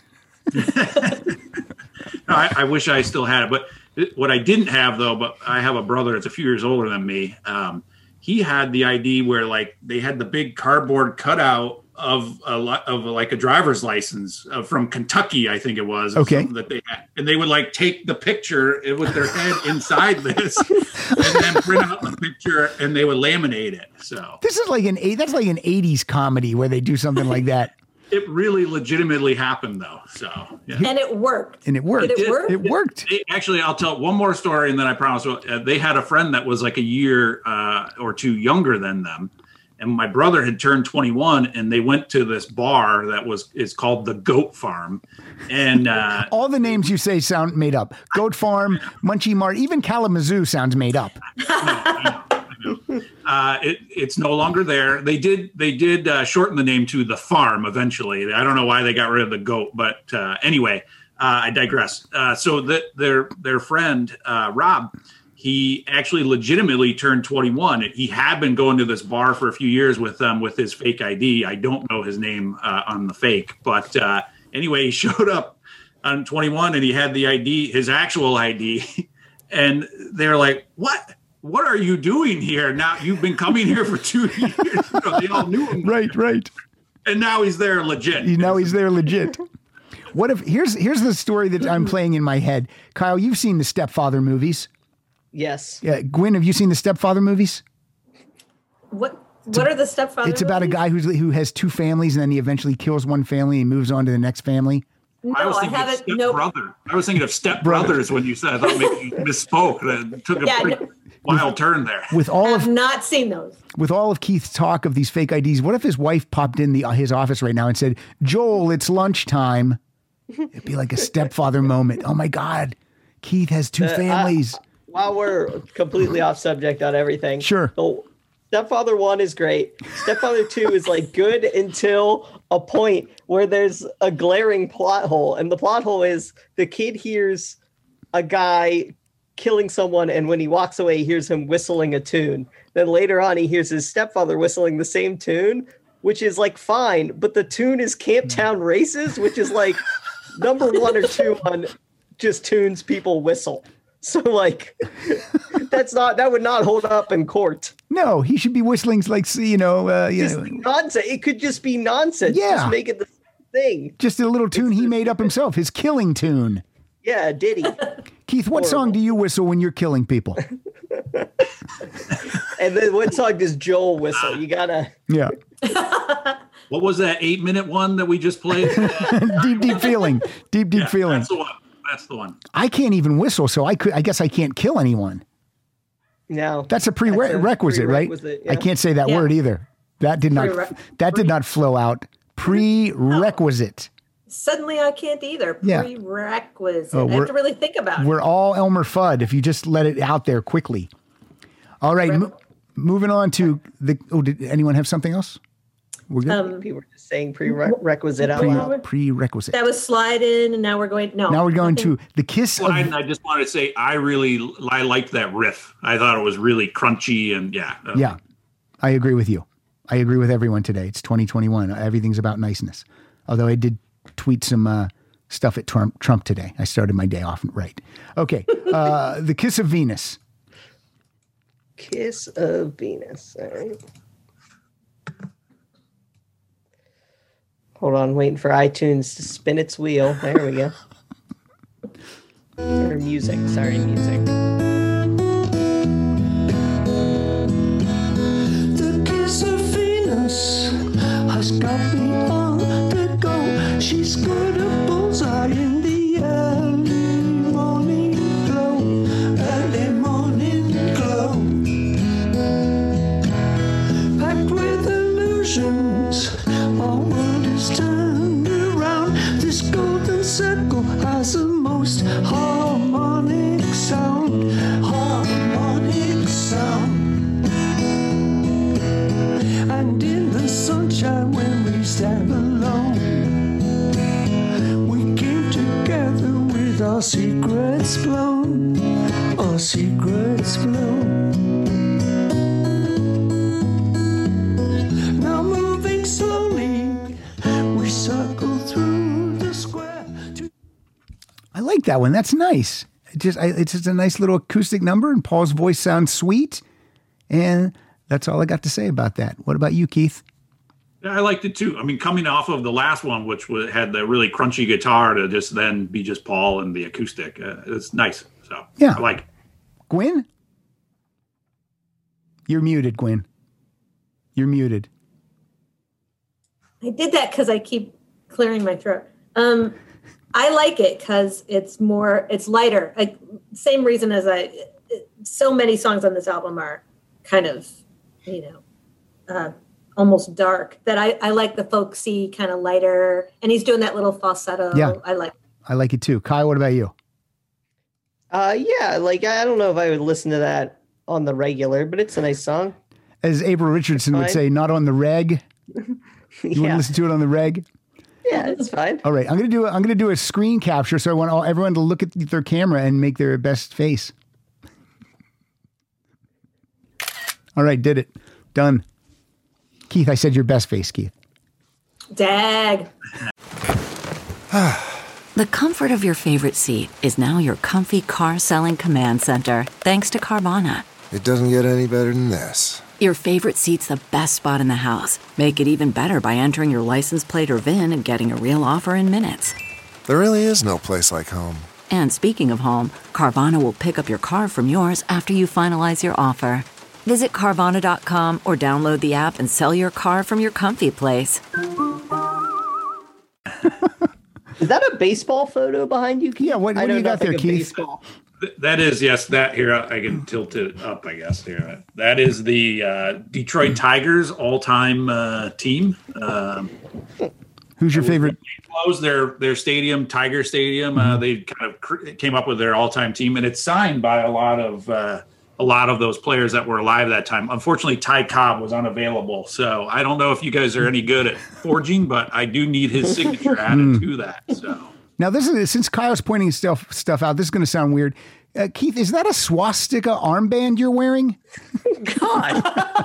I wish I still had it, but what I didn't have though, but I have a brother that's a few years older than me. He had the ID where like they had the big cardboard cutout of like a driver's license from Kentucky, I think it was. Okay. That they had, and they would like take the picture with their head inside this, and then print out the picture, and they would laminate it. So this is like that's like an '80s comedy where they do something like that. It really legitimately happened, though. So, yeah. And it worked. Did it work? It worked. Actually, I'll tell one more story, and then I promise. They had a friend that was like a year or two younger than them, and my brother had turned 21, and they went to this bar that is called the Goat Farm, and all the names you say sound made up. Goat Farm, Munchie Mart, even Kalamazoo sounds made up. I know. It's no longer there. They did shorten the name to the Farm eventually. I don't know why they got rid of the goat, but anyway, I digress. So their friend Rob, he actually legitimately turned 21. He had been going to this bar for a few years with his fake ID. I don't know his name on the fake, but anyway, he showed up on 21 and he had the ID, his actual ID, and they're like, What are you doing here? Now you've been coming here for 2 years. They all knew him. Right. And now he's there legit. He's there legit. What if here's the story that I'm playing in my head. Kyle, you've seen the Stepfather movies. Yes. Yeah. Gwen, have you seen the Stepfather movies? What are the Stepfather It's about a guy who has two families and then he eventually kills one family and moves on to the next family. No, I haven't. I was thinking of Step Brothers when you said. I thought maybe you misspoke. That took a pretty wild turn there. I have not seen those. With all of Keith's talk of these fake IDs, what if his wife popped in his office right now and said, "Joel, it's lunchtime"? It'd be like a Stepfather moment. Oh my God, Keith has two families. While we're completely off subject on everything, sure. Stepfather 1 is great. Stepfather 2 is like good until a point where there's a glaring plot hole. And the plot hole is the kid hears a guy killing someone, and when he walks away, he hears him whistling a tune. Then later on, he hears his stepfather whistling the same tune, which is like fine, but the tune is Camptown Races, which is like number 1 or 2 on just tunes people whistle. So like that would not hold up in court. No, he should be whistling like nonsense. It could just be nonsense. Yeah. Just make it the thing. Just a little tune he made up himself, his killing tune. Yeah, ditty. Keith, what song do you whistle when you're killing people? And then what song does Joel whistle? You gotta. Yeah. What was that 8-minute one that we just played? Deep feeling. Deep feeling. That's the one. I can't even whistle, so I guess I can't kill anyone. No. That's a prerequisite, right? Yeah. I can't say that word either. That did not flow out. Prerequisite. Suddenly I can't either. Yeah. Prerequisite. I have to really think about it. We're all Elmer Fudd if you just let it out there quickly. All right. Moving on to did anyone have something else? We're good? People were just saying prerequisite out loud. Prerequisite. That was Slide In, and now we're going. No. Now we're going to the Kiss of... I just wanted to say I liked that riff. I thought it was really crunchy and yeah. Yeah, I agree with you. I agree with everyone today. It's 2021. Everything's about niceness. Although I did tweet some stuff at Trump today. I started my day off right. Okay. The Kiss of Venus. Kiss of Venus. All right. Hold on, waiting for iTunes to spin its wheel. There we go. Or music. Sorry, music. The kiss of Venus has got me on the go. She's got a bullseye in the early morning glow. Early morning glow. Packed with illusions, our world is turned around. This golden circle has a most harmonic sound. Harmonic sound. And in the sunshine when we stand alone, we came together with our secrets blown. Our secrets blown. Now moving slowly, we circle through the square. I like that one. That's nice. It's just a nice little acoustic number, and Paul's voice sounds sweet. And that's all I got to say about that. What about you, Keith? Yeah, I liked it too. I mean, coming off of the last one, which had the really crunchy guitar, to just then be just Paul and the acoustic, it's nice. So yeah, I like it. Gwen? You're muted, Gwen. You're muted. I did that because I keep clearing my throat. I like it because it's lighter. Like, same reason as so many songs on this album are kind of, almost dark. That I like the folksy kind of lighter, and he's doing that little falsetto. Yeah. I like it too. Kai, what about you? Yeah, like I don't know if I would listen to that on the regular, but it's a nice song. As April Richardson would say, not on the reg. You want to listen to it on the reg? Yeah, it's fine. All right, I'm gonna do a screen capture, so I want everyone to look at their camera and make their best face. All right, did it. Done. Keith, I said your best face, Keith. Dag. The comfort of your favorite seat is now your comfy car selling command center, thanks to Carvana. It doesn't get any better than this. Your favorite seat's the best spot in the house. Make it even better by entering your license plate or VIN and getting a real offer in minutes. There really is no place like home. And speaking of home, Carvana will pick up your car from yours after you finalize your offer. Visit Carvana.com or download the app and sell your car from your comfy place. Is that a baseball photo behind you, Keith? Yeah, what do you got there, Keith? Baseball. That is, yes, that here, I can tilt it up, I guess. Here, that is the Detroit Tigers all-time team. Who's your favorite? Closed their stadium, Tiger Stadium. They kind of came up with their all-time team, and it's signed by a lot of those players that were alive that time. Unfortunately, Ty Cobb was unavailable, so I don't know if you guys are any good at forging, but I do need his signature added to that. So now, this is since Kyle's pointing stuff out. This is going to sound weird. Keith, is that a swastika armband you're wearing? God,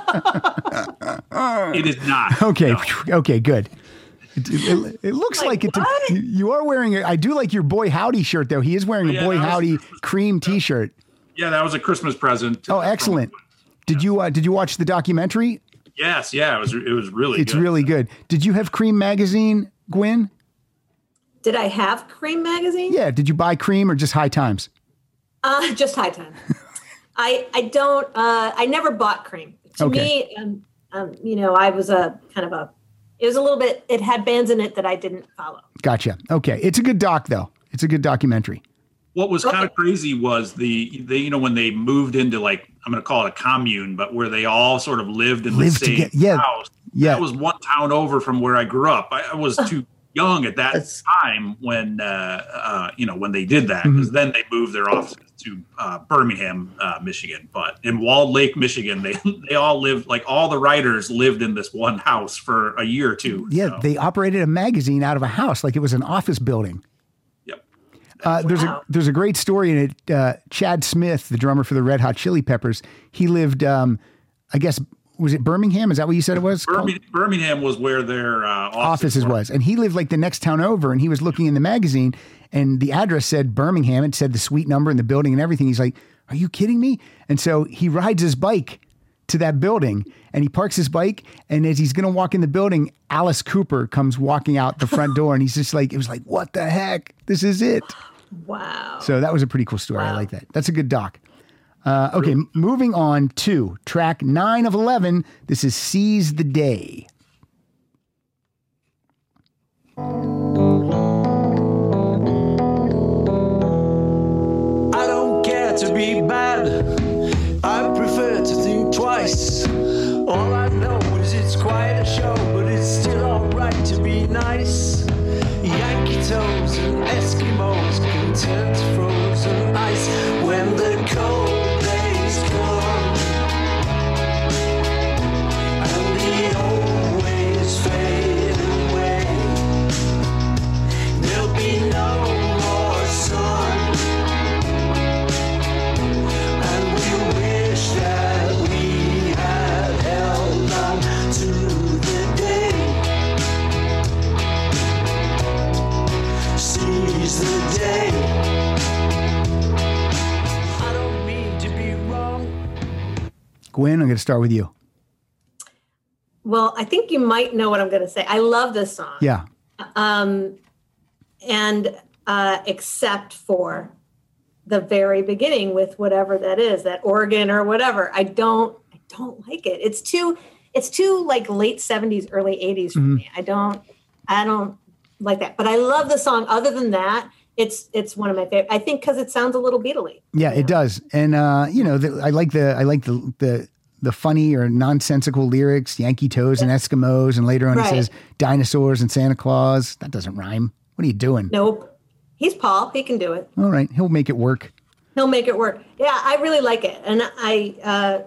it is not. Okay, no. Okay, good. It looks like it. You are wearing it. I do like your Boy Howdy shirt, though. He is wearing a Boy Howdy cream T-shirt. Yeah, that was a Christmas present. Oh, excellent! Did you watch the documentary? Yes, yeah, it was really good. It's really good. Did you have Cream magazine, Gwen? Did I have Cream magazine? Yeah. Did you buy Cream or just High Times? Just High Times. I don't. I never bought Cream. To me, I was a kind of a. It was a little bit. It had bands in it that I didn't follow. Gotcha. Okay, it's a good doc though. It's a good documentary. What was kind of crazy was they when they moved into, like, I'm going to call it a commune, but where they all sort of lived in the same house. Yeah. That was one town over from where I grew up. I was too young at that time when they did that, because then they moved their offices to Birmingham, Michigan. But in Walled Lake, Michigan, they all lived, like all the writers lived in this one house for a year or two. Yeah, so they operated a magazine out of a house like it was an office building. There's a great story in it. Chad Smith, the drummer for the Red Hot Chili Peppers, he lived, I guess, was it Birmingham? Is that what you said it was? Birmingham was where their offices was. And he lived like the next town over, and he was looking in the magazine, and the address said Birmingham. It said the suite number and the building and everything. He's like, are you kidding me? And so he rides his bike to that building, and he parks his bike, and as he's going to walk in the building, Alice Cooper comes walking out the front door, and he's just like, it was like, what the heck? This is it. Wow. So that was a pretty cool story. Wow. I like that. That's a good doc. Okay, moving on to track 9 of 11. This is Seize the Day. I don't care to be bad. I prefer to think twice. All I know is it's quite a show, but it's still alright to be nice. Yankee toes and Eskimos can turn to frozen ice when the cold days come and the old ways fade away. There'll be no more sun, and we wish that we had held on to the day. Seize the day. I don't mean to be wrong. Gwen, I'm going to start with you. Well, I think you might know what I'm going to say. I love this song. Yeah. And except for the very beginning with whatever that is, that organ or whatever, I don't like it. It's too like late 70s, early 80s for me. I don't like that. But I love the song. Other than that, it's one of my favorite. I think because it sounds a little Beatle-y. Yeah, it does. And I like the the funny or nonsensical lyrics, Yankee Toes and Eskimos, and later on he says dinosaurs and Santa Claus. That doesn't rhyme. What are you doing? Nope. He's Paul. He can do it. All right. He'll make it work. He'll make it work. Yeah, I really like it. And I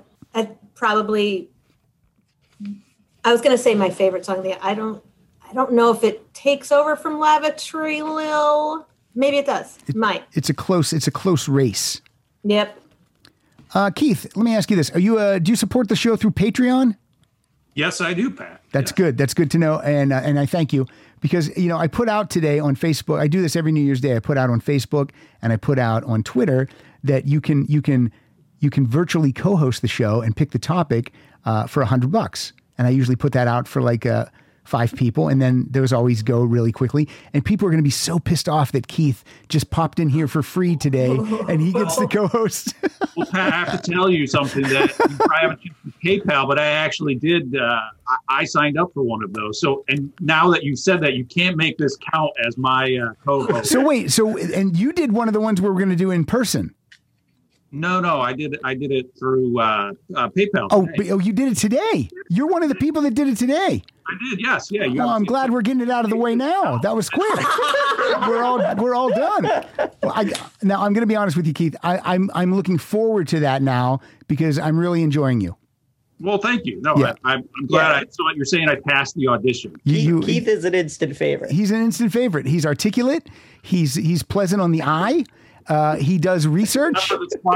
was going to say my favorite song. I don't know if it takes over from Lavatory Lil. Maybe it does. It might. It's a close race. Yep. Keith, let me ask you this. Do you support the show through Patreon? Yes, I do, Pat. That's good. That's good to know. And I thank you because, I put out today on Facebook, I do this every New Year's Day. I put out on Facebook and I put out on Twitter that you can virtually co-host the show and pick the topic for $100. And I usually put that out for like 5 people, and then those always go really quickly. And people are going to be so pissed off that Keith just popped in here for free today, and he gets to co-host. Well, Pat, I have to tell you something that you probably haven't checked with PayPal, but I actually did. I signed up for one of those. So, and now that you said that, you can't make this count as my co-host. So wait, and you did one of the ones where we're going to do in person. No, I did it through PayPal. Oh, you did it today. You're one of the people that did it today. I did, yes, yeah. Well, I'm glad we're getting it out of the way now. That was quick. we're all done. Well, now I'm going to be honest with you, Keith. I'm looking forward to that now because I'm really enjoying you. Well, thank you. No, yeah. I'm glad. So you're saying I passed the audition. Keith is an instant favorite. He's an instant favorite. He's articulate. He's pleasant on the eye. He does research.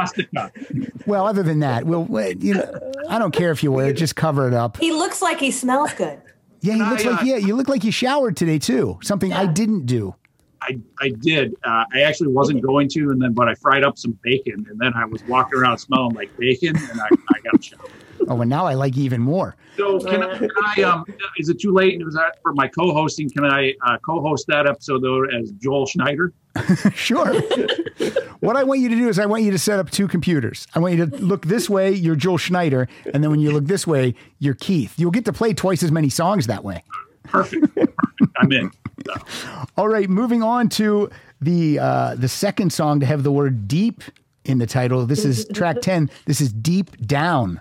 Well, other than that, I don't care if you wear it, just cover it up. He looks like he smells good. Yeah, he looks like you look like you showered today too. Something I didn't do. I did. I actually wasn't going to, but I fried up some bacon, and then I was walking around smelling like bacon, and I got showered. Oh, and now I like you even more. So can I is it too late? Is that for my co-hosting? Can I co-host that episode though as Joel Schneider? Sure. What I want you to do is I want you to set up 2 computers. I want you to look this way, you're Joel Schneider, and then when you look this way, you're Keith. You'll get to play twice as many songs that way. Perfect. I'm in. So. All right, moving on to the second song to have the word deep in the title. This is track 10. This is Deep Down.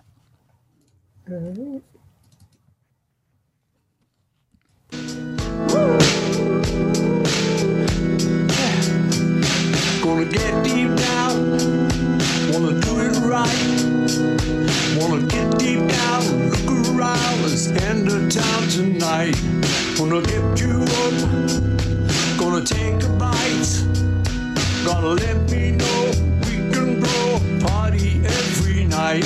Gonna get deep down, wanna do it right. Wanna get deep down, look around, let's end the town tonight. Gonna get you up, gonna take a bite. Gonna let me know we can blow a party every night.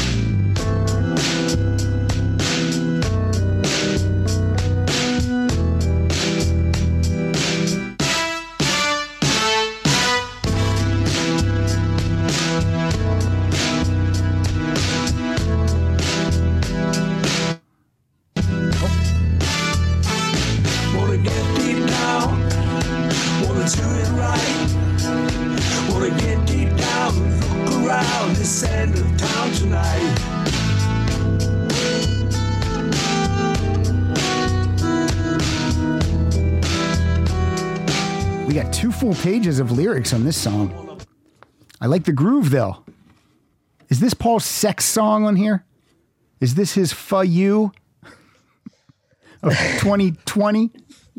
We got 2 full pages of lyrics on this song. I like the groove, though. Is this Paul's sex song on here? Is this his "Fuh You" of 2020?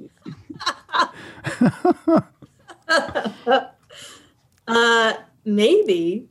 Maybe.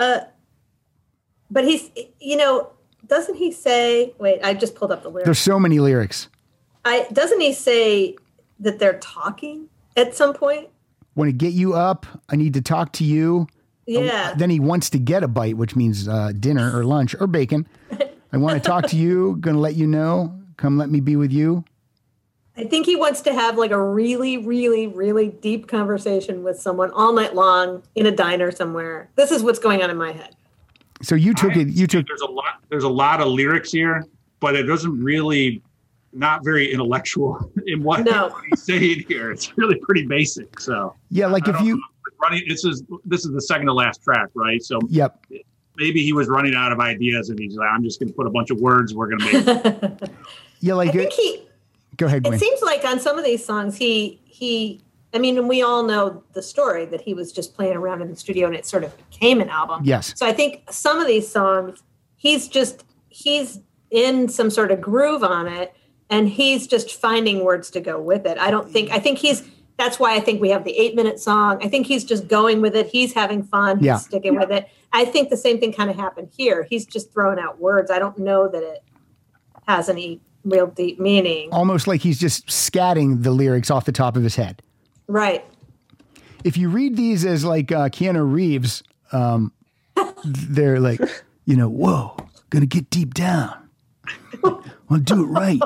But he's, doesn't he say, wait, I just pulled up the lyrics. There's so many lyrics. Doesn't he say that they're talking at some point? Want to get you up. I need to talk to you. Yeah. Then he wants to get a bite, which means dinner or lunch or bacon. I want to talk to you. Going to let you know. Come let me be with you. I think he wants to have like a really, really, really deep conversation with someone all night long in a diner somewhere. This is what's going on in my head. So you took it. There's a lot of lyrics here, but it doesn't really, not very intellectual in what he's saying here. It's really pretty basic. So yeah, like if you running, this is the second to last track, right? So yep. Maybe he was running out of ideas, and he's like, I'm just going to put a bunch of words. We're going to make it. Yeah, like I think go ahead. It seems like on some of these songs, I mean, we all know the story that he was just playing around in the studio and it sort of became an album. Yes. So I think some of these songs, he's just he's in some sort of groove on it, and he's just finding words to go with it. That's why I think we have the 8-minute song. I think he's just going with it. He's having fun. He's sticking with it. I think the same thing kind of happened here. He's just throwing out words. I don't know that it has any real deep meaning. Almost like he's just scatting the lyrics off the top of his head. Right. If you read these as like Keanu Reeves, they're like, whoa, gonna get deep down. Want to do it right.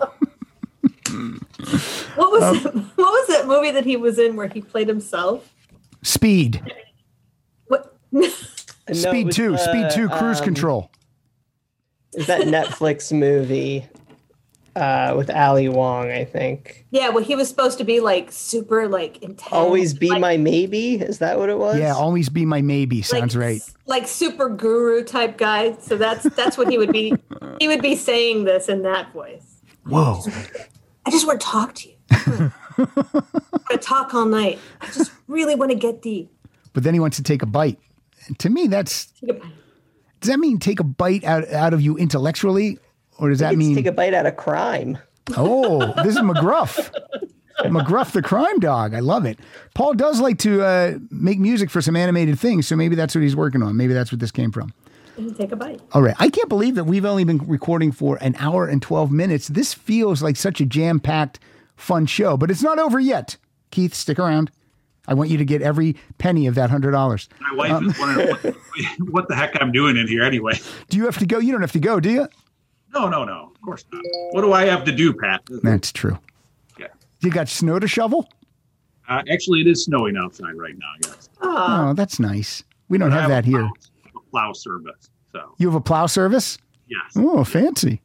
What was that movie that he was in where he played himself? Speed. What? Speed 2, Cruise Control. Is that Netflix movie with Ali Wong, I think? Yeah, well, he was supposed to be like super like intense. Always Be My Maybe? Is that what it was? Yeah, Always Be My Maybe. Sounds right. Like super guru type guy. So that's what he would be. He would be saying this in that voice. Whoa. I just want to talk to you. I want to talk all night. I just really want to get deep. But then he wants to take a bite. And to me, does that mean take a bite out of you intellectually? Or does that mean take a bite out of crime? Oh, this is McGruff. McGruff the crime dog. I love it. Paul does like to make music for some animated things, so maybe that's what he's working on. Maybe that's what this came from. Take a bite. All right. I can't believe that we've only been recording for an hour and 12 minutes. This feels like such a jam-packed, fun show, but it's not over yet. Keith, stick around. I want you to get every penny of that $100. My wife is wondering what the heck I'm doing in here anyway. Do you have to go? You don't have to go, do you? No. Of course not. What do I have to do, Pat? That's true. Yeah. You got snow to shovel? Actually, it is snowing outside right now, yes. Oh, that's nice. We don't have that here. Plow service. So you have a plow service? Yes. Oh, fancy.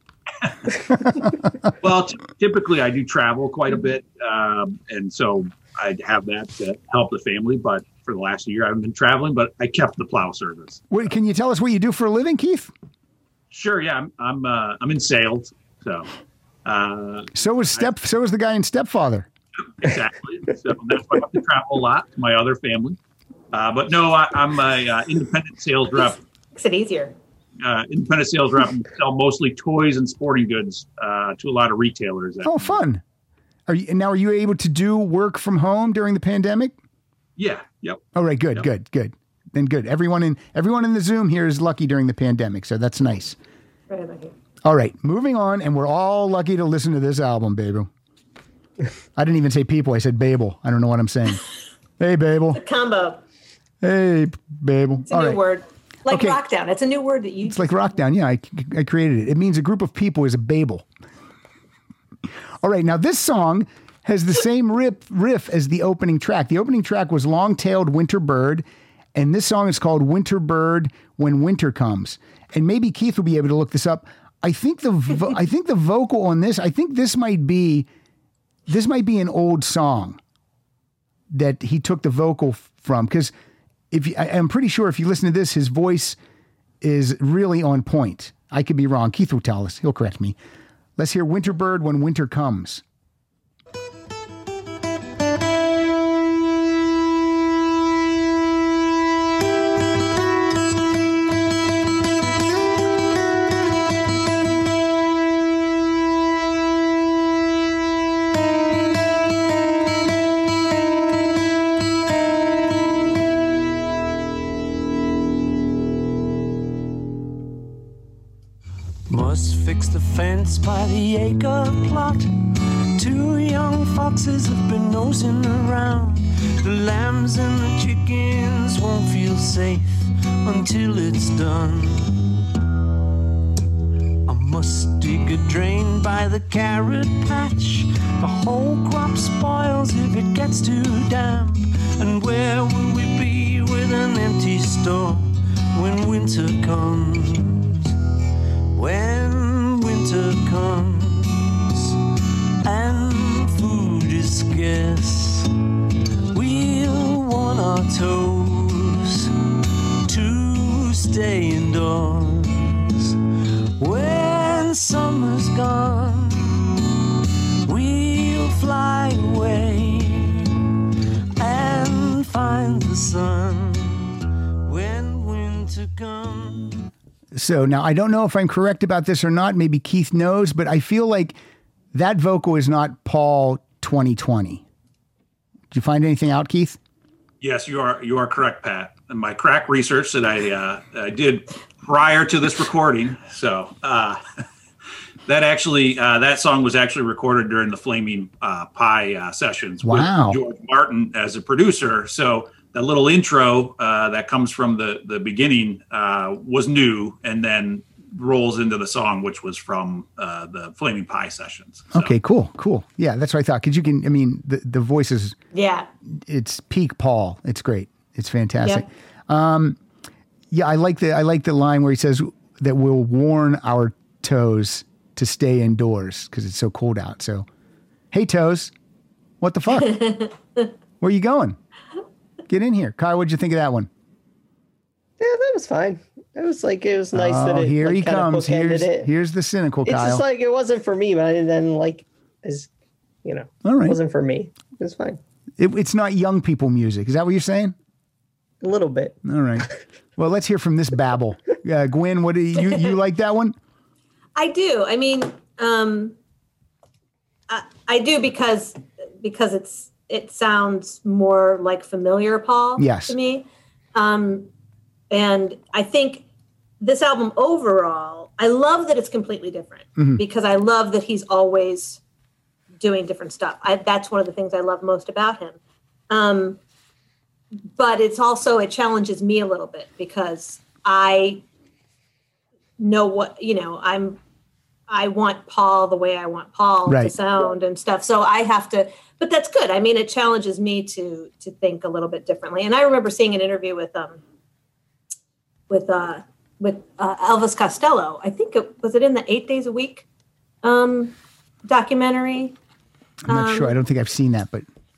Well, typically I do travel quite a bit, and so I have that to help the family. But for the last year, I haven't been traveling, but I kept the plow service. Wait, can you tell us what you do for a living, Keith? Sure. Yeah, I'm in sales. So. So is the guy in Stepfather. Exactly. So that's why I have to travel a lot to my other family. But no, I'm a independent sales rep. Makes it easier. Independent sales rep and sell mostly toys and sporting goods to a lot of retailers. Oh, fun. Are you able to do work from home during the pandemic? Yeah. Yep. All right. Good. Yep. Good. Then good. Everyone in the Zoom here is lucky during the pandemic, so that's nice. Very lucky. All right. Moving on, and we're all lucky to listen to this album, Babel. I didn't even say people. I said Babel. I don't know what I'm saying. Hey, Babel. A combo. Hey, Babel. It's a new word. Like Rockdown. It's a new word that you... It's like Rockdown. Yeah, I created it. It means a group of people is a Babel. All right. Now, this song has the same riff as the opening track. The opening track was Long-Tailed Winter Bird, and this song is called Winter Bird When Winter Comes. And maybe Keith will be able to look this up. I think the vocal on this, I think this might be an old song that he took the vocal from, because I'm pretty sure if you listen to this, his voice is really on point. I could be wrong. Keith will tell us. He'll correct me. Let's hear Winter Bird When Winter Comes. Must fix the fence by the acre plot. 2 young foxes have been nosing around. The lambs and the chickens won't feel safe until it's done. I must dig a drain by the carrot patch. The whole crop spoils if it gets too damp. And where will we be with an empty store when winter comes? When winter comes and food is scarce, we'll want our toes to stay indoors. When summer's gone, we'll fly away and find the sun when winter comes. So now I don't know if I'm correct about this or not. Maybe Keith knows, but I feel like that vocal is not Paul 2020. Did you find anything out, Keith? Yes, you are correct, Pat. And my crack research that I did prior to this recording. So that actually that song was actually recorded during the Flaming Pie sessions with George Martin as a producer. So the little intro that comes from the beginning was new, and then rolls into the song, which was from the Flaming Pie sessions. So. Okay, cool. Yeah, that's what I thought. Because the voice is, it's peak Paul. It's great. It's fantastic. Yep. I like the line where he says that we'll warn our toes to stay indoors because it's so cold out. So, hey toes, what the fuck? Where you going? Get in here. Kyle, what'd you think of that one? Yeah, that was fine. It was nice that it here like, he kind comes. of bookended it. Here's the cynical It's Kyle. just like it wasn't for me, but then all right. it wasn't for me. It was fine. It's not young people music. Is that what you're saying? A little bit. All right. Well, let's hear from this babble. Gwen, what do you like that one? I do. I mean, I do because it sounds more like familiar Paul to me. And I think this album overall, I love that it's completely different because I love that he's always doing different stuff. That's one of the things I love most about him. But it's also, it challenges me a little bit because I know what, I want Paul the way I want Paul to sound and stuff. So I have to, but that's good. I mean, it challenges me to think a little bit differently. And I remember seeing an interview with Elvis Costello. I think was it in the 8 Days a Week documentary. I'm not sure. I don't think I've seen that, but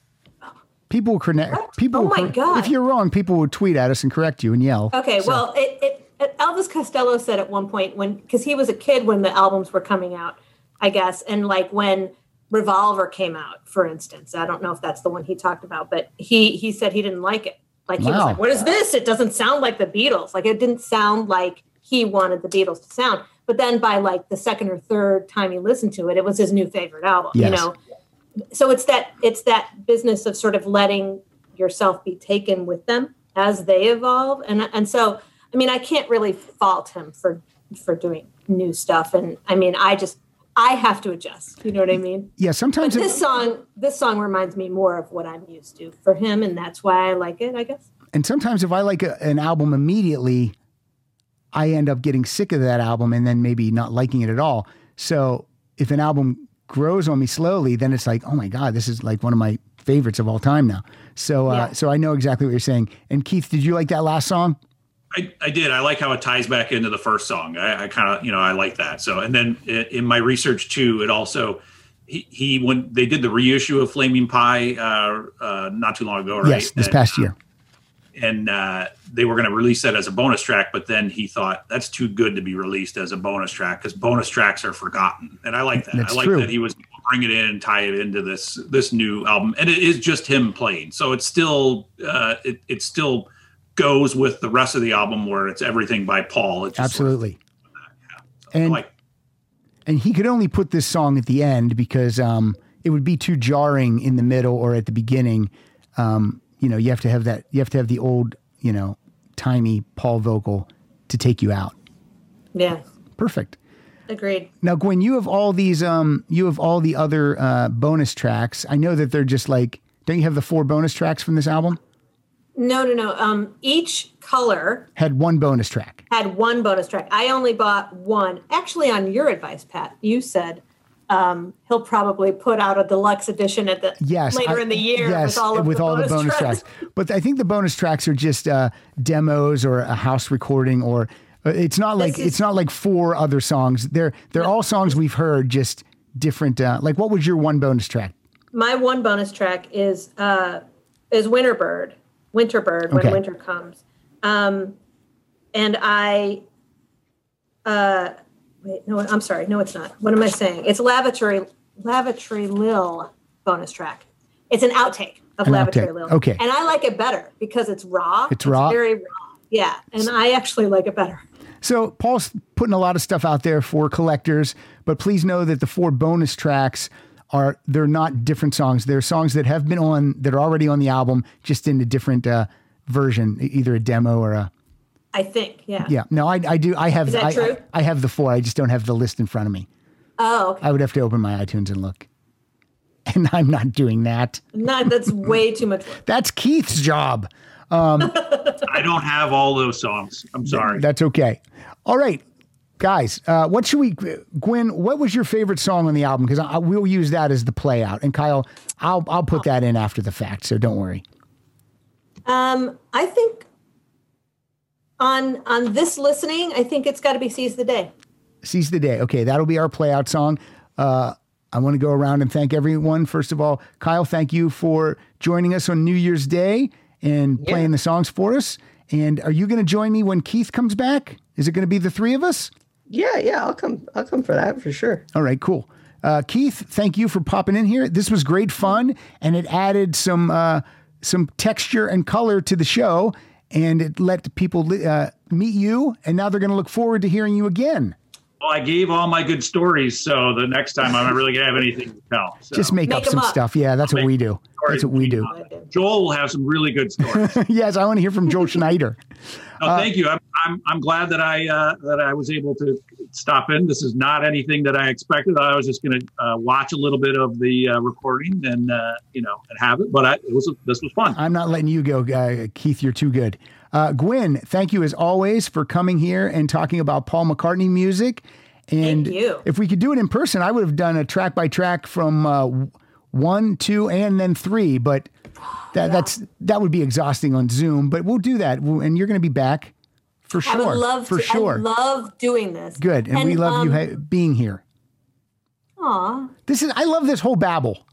people will connect. People, God! If you're wrong, people will tweet at us and correct you and yell. Okay, so. Well, Elvis Costello said at one point because he was a kid when the albums were coming out, I guess, and like when Revolver came out, for instance. I don't know if that's the one he talked about, but he said he didn't like it. Like he was like, "What is this? It doesn't sound like the Beatles. Like it didn't sound like he wanted the Beatles to sound." But then by like the second or third time he listened to it, it was his new favorite album. Yes. So it's that business of sort of letting yourself be taken with them as they evolve, and so I mean I can't really fault him for doing new stuff, and I mean I have to adjust. You know what I mean? Yeah. Sometimes this song reminds me more of what I'm used to for him, and that's why I like it, I guess. And sometimes if I like an album immediately, I end up getting sick of that album and then maybe not liking it at all. So if an album grows on me slowly, then it's like, oh my God, this is like one of my favorites of all time now. So, so I know exactly what you're saying. And Keith, did you like that last song? I did. I like how it ties back into the first song. I kind of, I like that. So, and then in my research too, it also, he when they did the reissue of Flaming Pie not too long ago, right? Yes, this past year. And they were going to release that as a bonus track, but then he thought that's too good to be released as a bonus track because bonus tracks are forgotten. And I like that. That's I like true. that he was bring it in and tie it into this new album. And it is just him playing. So it's still it still goes with the rest of the album where it's everything by Paul. It's just absolutely. So and he could only put this song at the end because it would be too jarring in the middle or at the beginning. You have to have that. You have to have the old, timey Paul vocal to take you out. Yeah. Perfect. Agreed. Now, Gwen, you have all these. You have all the other bonus tracks. I know that they're just like. Don't you have the 4 bonus tracks from this album? No. Each color had one bonus track. I only bought one. Actually, on your advice, Pat, you said he'll probably put out a deluxe edition at later in the year with all the bonus tracks. But I think the bonus tracks are just demos or a house recording, or it's not like 4 other songs. They're all songs we've heard, just different. Like, what was your one bonus track? My one bonus track is Winterbird when winter comes, and I. Wait, no, I'm sorry. No, it's not. What am I saying? It's Lavatory Lil bonus track. It's an outtake of Lavatory Lil. Okay. And I like it better because it's raw. It's raw? Very raw. Yeah. And I actually like it better. So Paul's putting a lot of stuff out there for collectors, but please know that the 4 bonus tracks they're not different songs. They're songs that have been that are already on the album, just in a different version, either a demo or a. I think, yeah. Yeah, no, I do. I have. Is that true? I have the 4. I just don't have the list in front of me. Oh, okay. I would have to open my iTunes and look. And I'm not doing that. That's way too much work. That's Keith's job. I don't have all those songs. I'm sorry. That's okay. All right, guys, Gwen, what was your favorite song on the album? Because we'll use that as the play out. And Kyle, I'll put that in after the fact, so don't worry. I think on this listening, I think it's got to be Seize the Day. Seize the Day. Okay, that'll be our play out song. I want to go around and thank everyone. First of all, Kyle, thank you for joining us on New Year's Day and playing the songs for us. And are you going to join me when Keith comes back? Is it going to be the 3 of us? Yeah, I'll come for that for sure. All right, cool. Keith, thank you for popping in here. This was great fun, and it added some texture and color to the show, and it let people meet you, and now they're going to look forward to hearing you again. Well, I gave all my good stories, so the next time I'm not really going to have anything to tell. So. Just make up some stuff. Yeah, that's what we do. That's what we do. Joel will have some really good stories. Yes, I want to hear from Joel Schneider. Thank you. I'm glad that I was able to stop in. This is not anything that I expected. I was just going to watch a little bit of the recording and and have it. But this was fun. I'm not letting you go, Keith. You're too good. Gwen, thank you as always for coming here and talking about Paul McCartney music. And thank you. If we could do it in person, I would have done a track by track from 1, 2, and then 3. But that would be exhausting on Zoom. But we'll do that, and you're going to be back for sure. I would love to. Sure. I love doing this. Good, and we love you being here. Aw. I love this whole babble.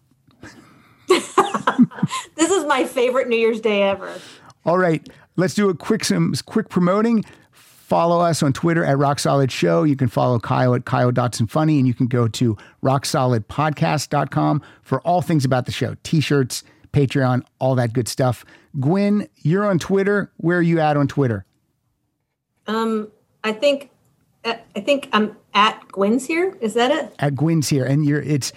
This is my favorite New Year's Day ever. All right. Let's do some quick promoting. Follow us on Twitter at Rock Solid Show. You can follow Kyle at Kyle.Funny, and you can go to rocksolidpodcast.com for all things about the show. T-shirts, Patreon, all that good stuff. Gwen, you're on Twitter. Where are you at on Twitter? I think I'm at Gwen's here. Is that it? At Gwen's here. And it's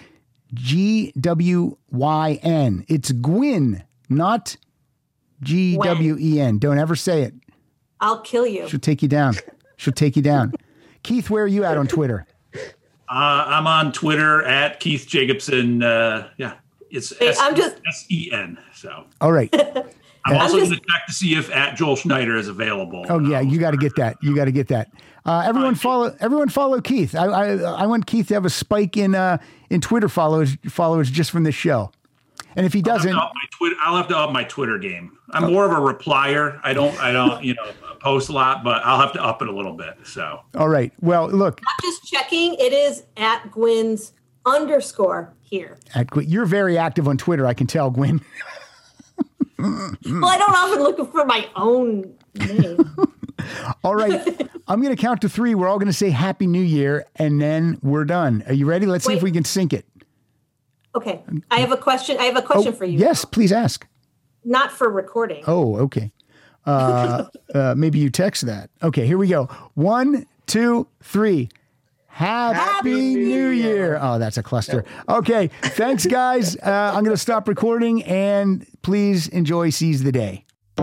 GWYN. It's Gwen, not GWEN. Don't ever say it. I'll kill you. She'll take you down. Keith, where are you at on Twitter? I'm on Twitter at Keith Jacobson. It's SEN. So. All right. I'm also going to check to see if at Joel Schneider is available. Oh yeah, you got to get that. Everyone follow Keith. I want Keith to have a spike in Twitter followers just from this show. And if he doesn't, I'll have to up my Twitter game. I'm more of a replier. I don't post a lot, but I'll have to up it a little bit. So. All right. Well, look. I'm just checking. It is at Gwen's _ here. You're very active on Twitter. I can tell, Gwen. Well, I don't often look for my own name. All right. I'm going to count to 3. We're all going to say Happy New Year, and then we're done. Are you ready? Let's see if we can sync it. Okay. I have a question for you. Yes, please ask. Not for recording. Oh, okay. Maybe you text that. Okay, here we go. 1, 2, 3. Happy New Year. Oh, that's a cluster. Okay, thanks, guys. I'm going to stop recording, and please enjoy Seize the Day.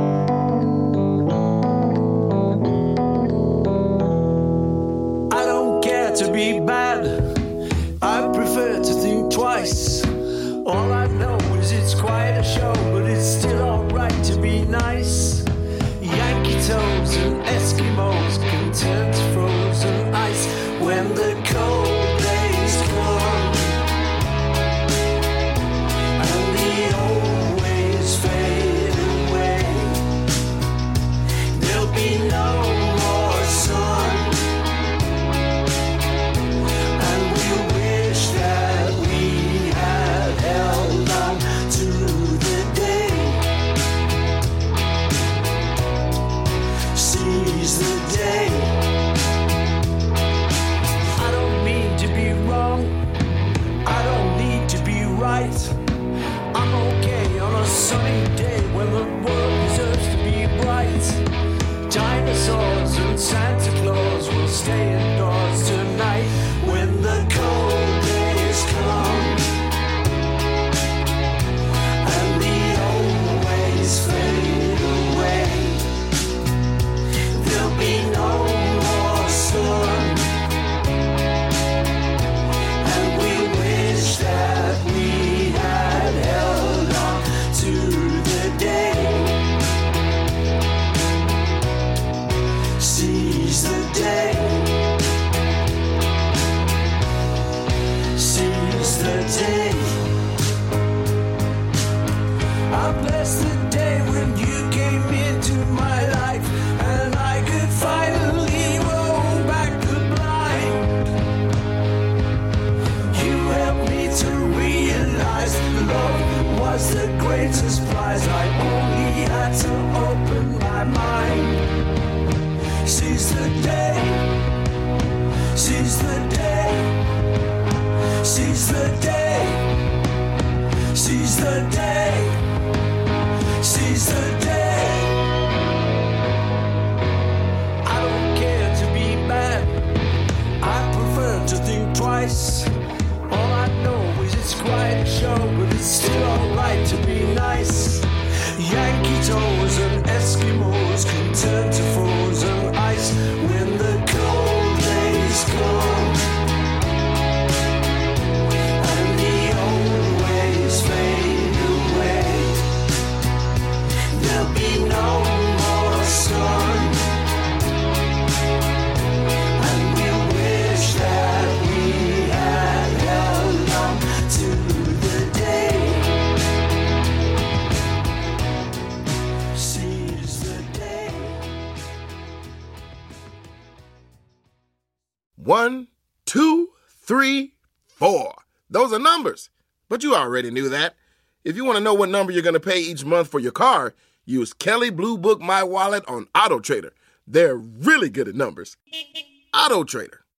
I don't care to be bad. I prefer to think twice. All I know is it's quite a show, but it's still alright to be nice. Yankee toes and Eskimos can turn to frozen ice when the cold days come and the old ways fade away. Seize the day. Seize the day. I bless the day when you came into my life and I could finally roll back the blind. You helped me to realize love was the greatest prize. I only had to open my mind. Seize the day. Seize the day. Seize the day. Seize the day. Seize the day. I don't care to be bad. I prefer to think twice. All I know is it's quite a show, but it's still alright to be nice. Yankee toes and Eskimos can turn to frozen ice when the cold days come and the old ways fade away. There'll be no more sun, and we wish that we had held on to the day. Seize the day. 1, 2, 3, 4. Those are numbers, but you already knew that. If you want to know what number you're going to pay each month for your car, use Kelley Blue Book My Wallet on AutoTrader. They're really good at numbers. AutoTrader.